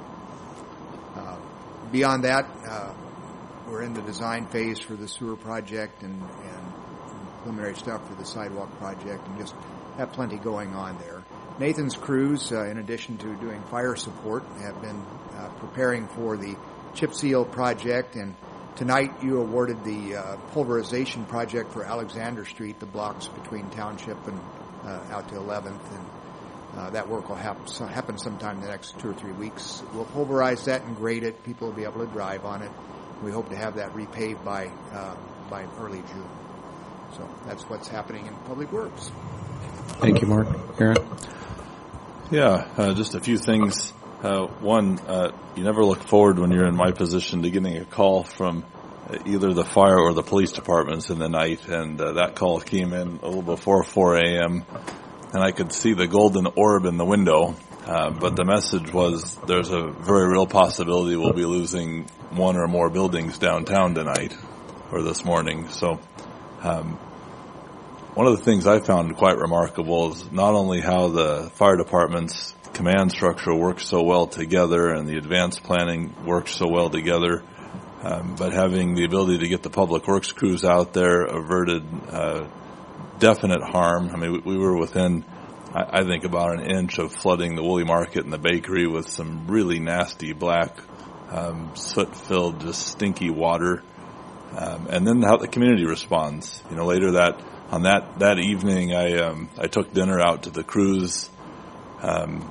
Beyond that, we're in the design phase for the sewer project and preliminary stuff for the sidewalk project, and just have plenty going on there. Nathan's crews, in addition to doing fire support, have been preparing for the chip seal project, and tonight you awarded the pulverization project for Alexander Street, the blocks between Township and out to 11th, and that work will happen sometime in the next 2 or 3 weeks. We'll pulverize that and grade it. People will be able to drive on it. We hope to have that repaved by early June. So that's what's happening in Public Works. Thank you, Mark. Aaron? Yeah, just a few things. One, you never look forward when you're in my position to getting a call from either the fire or the police departments in the night, and that call came in a little before 4 a.m., and I could see the golden orb in the window, but the message was there's a very real possibility we'll be losing 1 or more buildings downtown tonight or this morning. So one of the things I found quite remarkable is not only how the fire department's command structure works so well together and the advanced planning works so well together, but having the ability to get the public works crews out there averted definite harm. I mean, we were within, I think, about an inch of flooding the Woolly Market and the bakery with some really nasty black soot-filled, just stinky water. And then how the community responds. Later that on that evening, I took dinner out to the cruise, and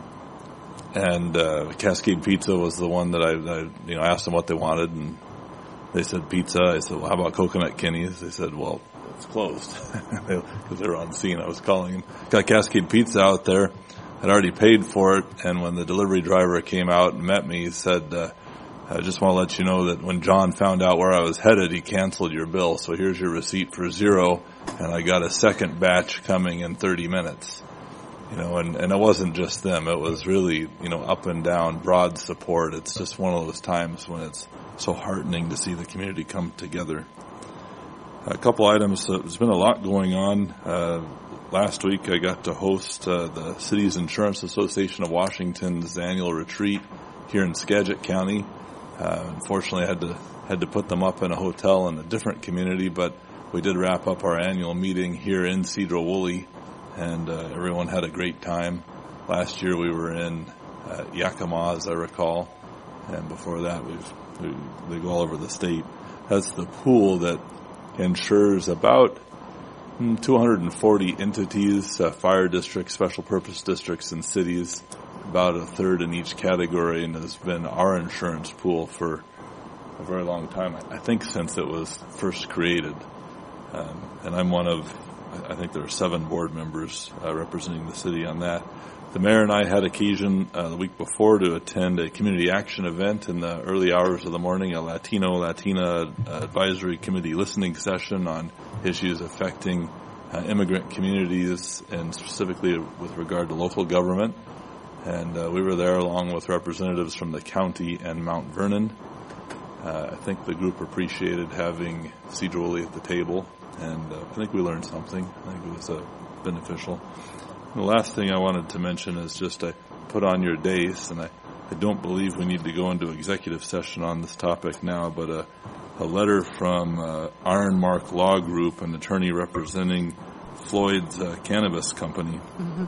Cascade Pizza was the one that I asked them what they wanted, and they said pizza. I said, well, how about Coconut Kenny's? They said, well, it's closed, because they were on scene. I was calling them. Got Cascade Pizza out there. I'd already paid for it, and when the delivery driver came out and met me, he said, I just want to let you know that when John found out where I was headed, he canceled your bill, so here's your receipt for $0, and I got a second batch coming in 30 minutes. And it wasn't just them. It was really, up and down, broad support. It's just one of those times when it's so heartening to see the community come together. A couple items. There's been a lot going on. Last week I got to host the Cities Insurance Association of Washington's annual retreat here in Skagit County. Unfortunately, I had to put them up in a hotel in a different community, but we did wrap up our annual meeting here in Sedro-Woolley, and everyone had a great time. Last year we were in Yakima, as I recall, and before that they go all over the state. That's the pool that insures about 240 entities, fire districts, special purpose districts, and cities, about a third in each category, and has been our insurance pool for a very long time. I think since it was first created. And I'm one of, I think there are 7 board members representing the city on that. The mayor and I had occasion the week before to attend a community action event in the early hours of the morning, a Latina advisory committee listening session on issues affecting immigrant communities, and specifically with regard to local government. And we were there along with representatives from the county and Mount Vernon. I think the group appreciated having Sedro-Woolley at the table, and I think we learned something. I think it was beneficial. The last thing I wanted to mention is just I put on your dais, and I don't believe we need to go into executive session on this topic now, but a letter from Ironmark Law Group, an attorney representing Floyd's cannabis company. Mm-hmm.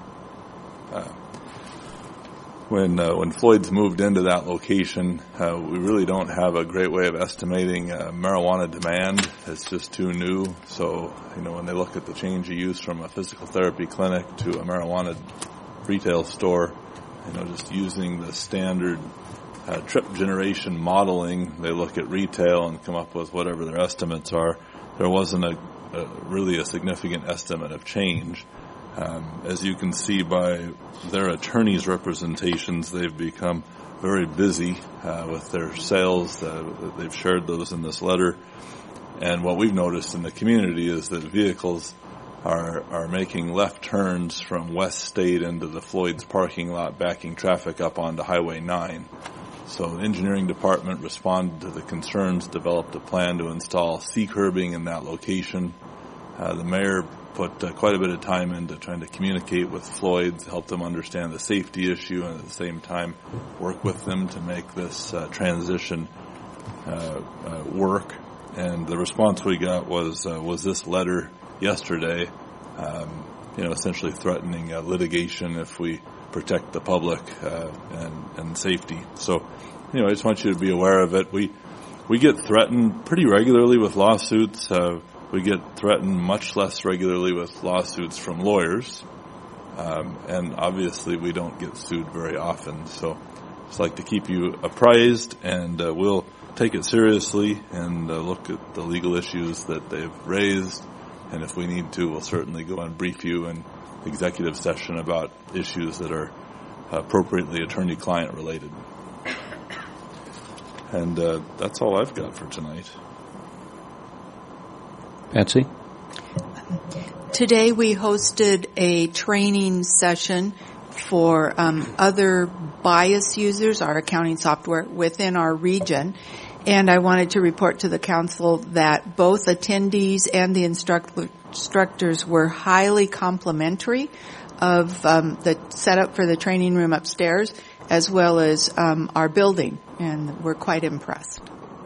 When Floyd's moved into that location, we really don't have a great way of estimating marijuana demand. It's just too new. So, when they look at the change of use from a physical therapy clinic to a marijuana retail store, just using the standard trip generation modeling, they look at retail and come up with whatever their estimates are. There wasn't really a significant estimate of change. As you can see by their attorneys' representations, they've become very busy with their sales. They've shared those in this letter. And what we've noticed in the community is that vehicles are making left turns from West State into the Floyd's parking lot, backing traffic up onto Highway 9. So the engineering department responded to the concerns, developed a plan to install C-curbing in that location. The mayor put quite a bit of time into trying to communicate with Floyd's, help them understand the safety issue, and at the same time work with them to make this transition work. And the response we got was this letter yesterday, essentially threatening litigation if we protect the public and safety. So, I just want you to be aware of it. We get threatened pretty regularly with lawsuits. We get threatened much less regularly with lawsuits from lawyers, and obviously we don't get sued very often. So just like to keep you apprised, and we'll take it seriously and look at the legal issues that they've raised, and if we need to, we'll certainly go and brief you in executive session about issues that are appropriately attorney-client related. And that's all I've got for tonight. Patsy? Today we hosted a training session for other BIAS users, our accounting software, within our region. And I wanted to report to the council that both attendees and the instructors were highly complimentary of the setup for the training room upstairs, as well as our building, and we're quite impressed.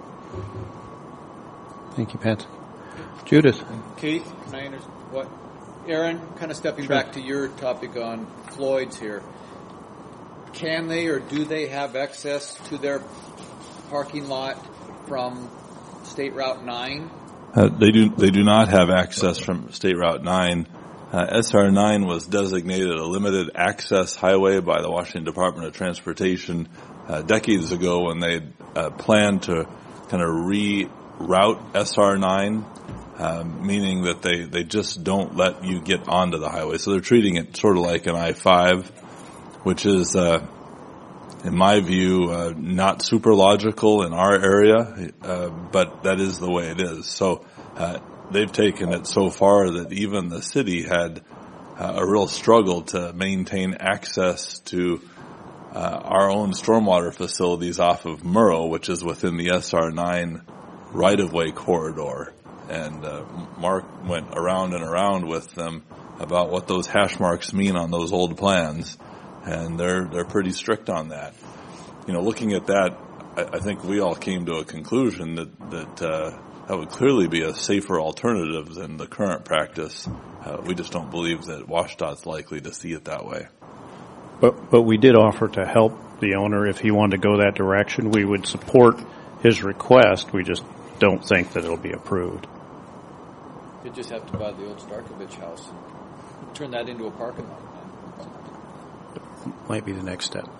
Thank you, Patsy. Judith. Keith, can I what? Aaron, kind of stepping back to your topic on Floyd's here. Can they or do they have access to their parking lot from State Route 9? They do not have access from State Route 9. SR 9 was designated a limited access highway by the Washington Department of Transportation decades ago when they planned to kind of reroute SR 9, meaning that they just don't let you get onto the highway. So they're treating it sort of like an I-5, which is, in my view, not super logical in our area, but that is the way it is. So they've taken it so far that even the city had a real struggle to maintain access to our own stormwater facilities off of Murrow, which is within the SR9 right-of-way corridor. And Mark went around and around with them about what those hash marks mean on those old plans, and they're pretty strict on that. Looking at that, I think we all came to a conclusion that would clearly be a safer alternative than the current practice. We just don't believe that WashDOT's likely to see it that way. But we did offer to help the owner if he wanted to go that direction. We would support his request. We just don't think that it'll be approved. You'd just have to buy the old Starkovich house and turn that into a parking lot. Might be the next step.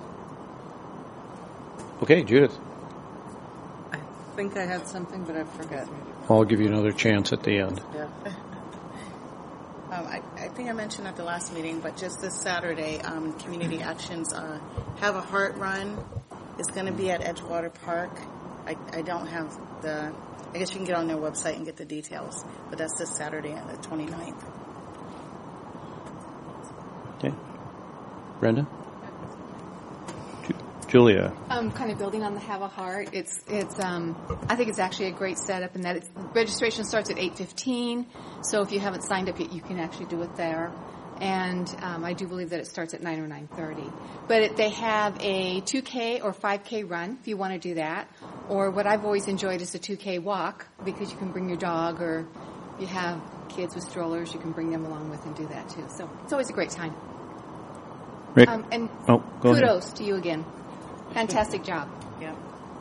Okay, Judith. I think I had something, but I forgot. I'll give you another chance at the end. Yeah. I think I mentioned at the last meeting, but just this Saturday, Community Actions Have a Heart Run is going to be at Edgewater Park. I don't have I guess you can get on their website and get the details, but that's this Saturday on the 29th. Okay. Brenda? Julia. Kind of building on the Have a Heart. It's I think it's actually a great setup in that registration starts at 8:15. So if you haven't signed up yet, you can actually do it there. And I do believe that it starts at 9 or 9:30. But they have a 2K or 5K run if you want to do that. Or what I've always enjoyed is a 2K walk, because you can bring your dog, or you have kids with strollers, you can bring them along with and do that too. So it's always a great time. Rick? And kudos to you again. Fantastic job. Yeah.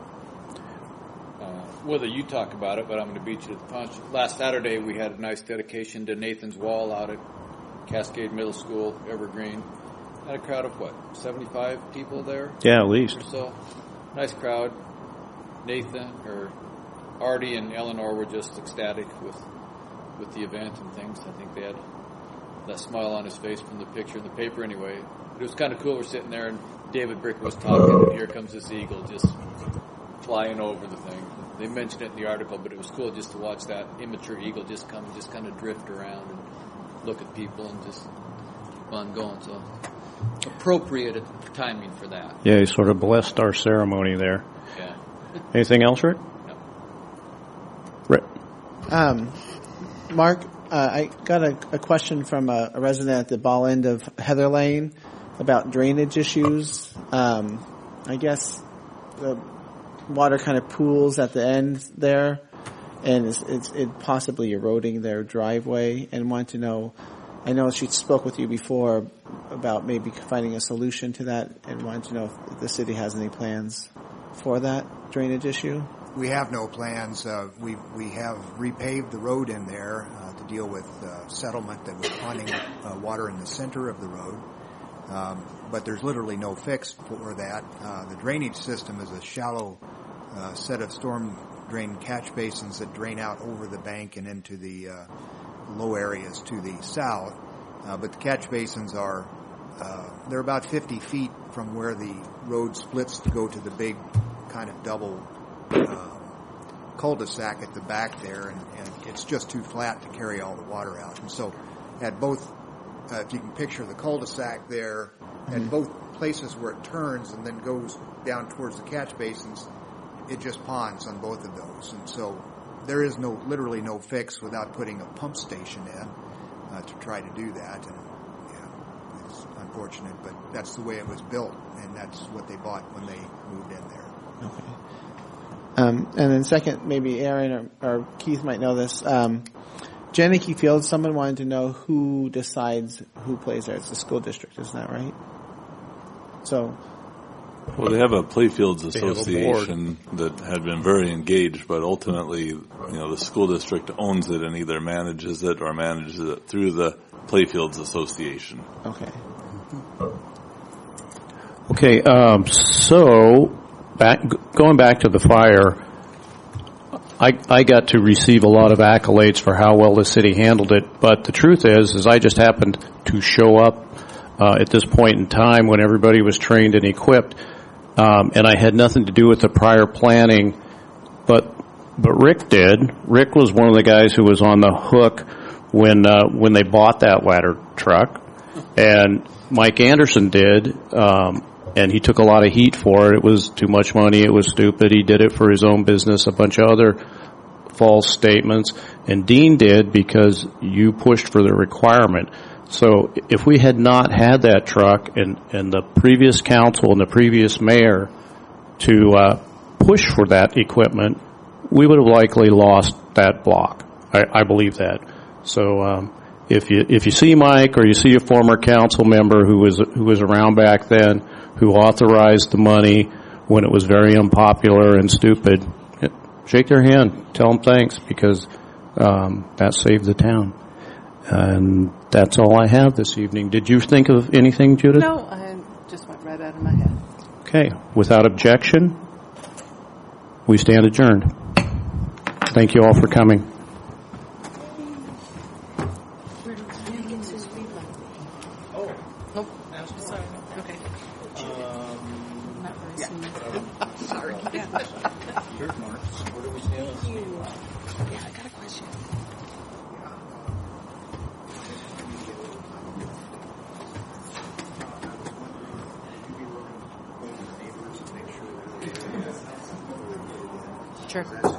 Whether you talk about it, but I'm going to beat you to the punch. Last Saturday, we had a nice dedication to Nathan's Wall out at Cascade Middle School, Evergreen. Had a crowd of 75 people there? Yeah, at least. Or so. Nice crowd. Nathan, or Artie and Eleanor were just ecstatic with the event and things. I think they had that smile on his face from the picture in the paper anyway. But it was kind of cool. We're sitting there and David Brick was talking, and here comes this eagle just flying over the thing. They mentioned it in the article, but it was cool just to watch that immature eagle just come and just kind of drift around and look at people and just keep on going. So appropriate timing for that. Yeah, he sort of blessed our ceremony there. Yeah. Anything else, Rick? No. Rick. Mark, I got a question from a resident at the ball end of Heather Lane about drainage issues. I guess the water kind of pools at the end there, and it's possibly eroding their driveway, and want to know, I know she spoke with you before about maybe finding a solution to that, and wanted to know if the city has any plans for that drainage issue. We have no plans. We have repaved the road in there to deal with settlement that was ponding water in the center of the road. But there's literally no fix for that. The drainage system is a shallow set of storm drain catch basins that drain out over the bank and into the low areas to the south. But the catch basins they're about 50 feet from where the road splits to go to the big kind of double cul-de-sac at the back there, and it's just too flat to carry all the water out. And so at both, if you can picture the cul-de-sac there, at both places where it turns and then goes down towards the catch basins, it just ponds on both of those. And so there is literally no fix without putting a pump station in to try to do that. And yeah, it's unfortunate, but that's the way it was built, and that's what they bought when they moved in there. Okay. And then second, maybe Aaron or Keith might know this. Janneke Field, someone wanted to know who decides who plays there. It's the school district, isn't that right? So Well, they have a Playfields Association that had been very engaged, but ultimately, the school district owns it and either manages it or manages it through the Playfields Association. Okay. Okay, so going back to the fire, I got to receive a lot of accolades for how well the city handled it, but the truth is I just happened to show up at this point in time when everybody was trained and equipped, and I had nothing to do with the prior planning, but Rick did. Rick was one of the guys who was on the hook when they bought that ladder truck, and Mike Anderson did, and he took a lot of heat for it. It was too much money. It was stupid. He did it for his own business, a bunch of other false statements. And Dean did because you pushed for the requirement. So if we had not had that truck and the previous council and the previous mayor to push for that equipment, we would have likely lost that block. I believe that. So if you see Mike or you see a former council member who was around back then, who authorized the money when it was very unpopular and stupid, shake their hand, tell them thanks, because that saved the town. And that's all I have this evening. Did you think of anything, Judith? No, I just went right out of my head. Okay. Without objection, we stand adjourned. Thank you all for coming. Sure.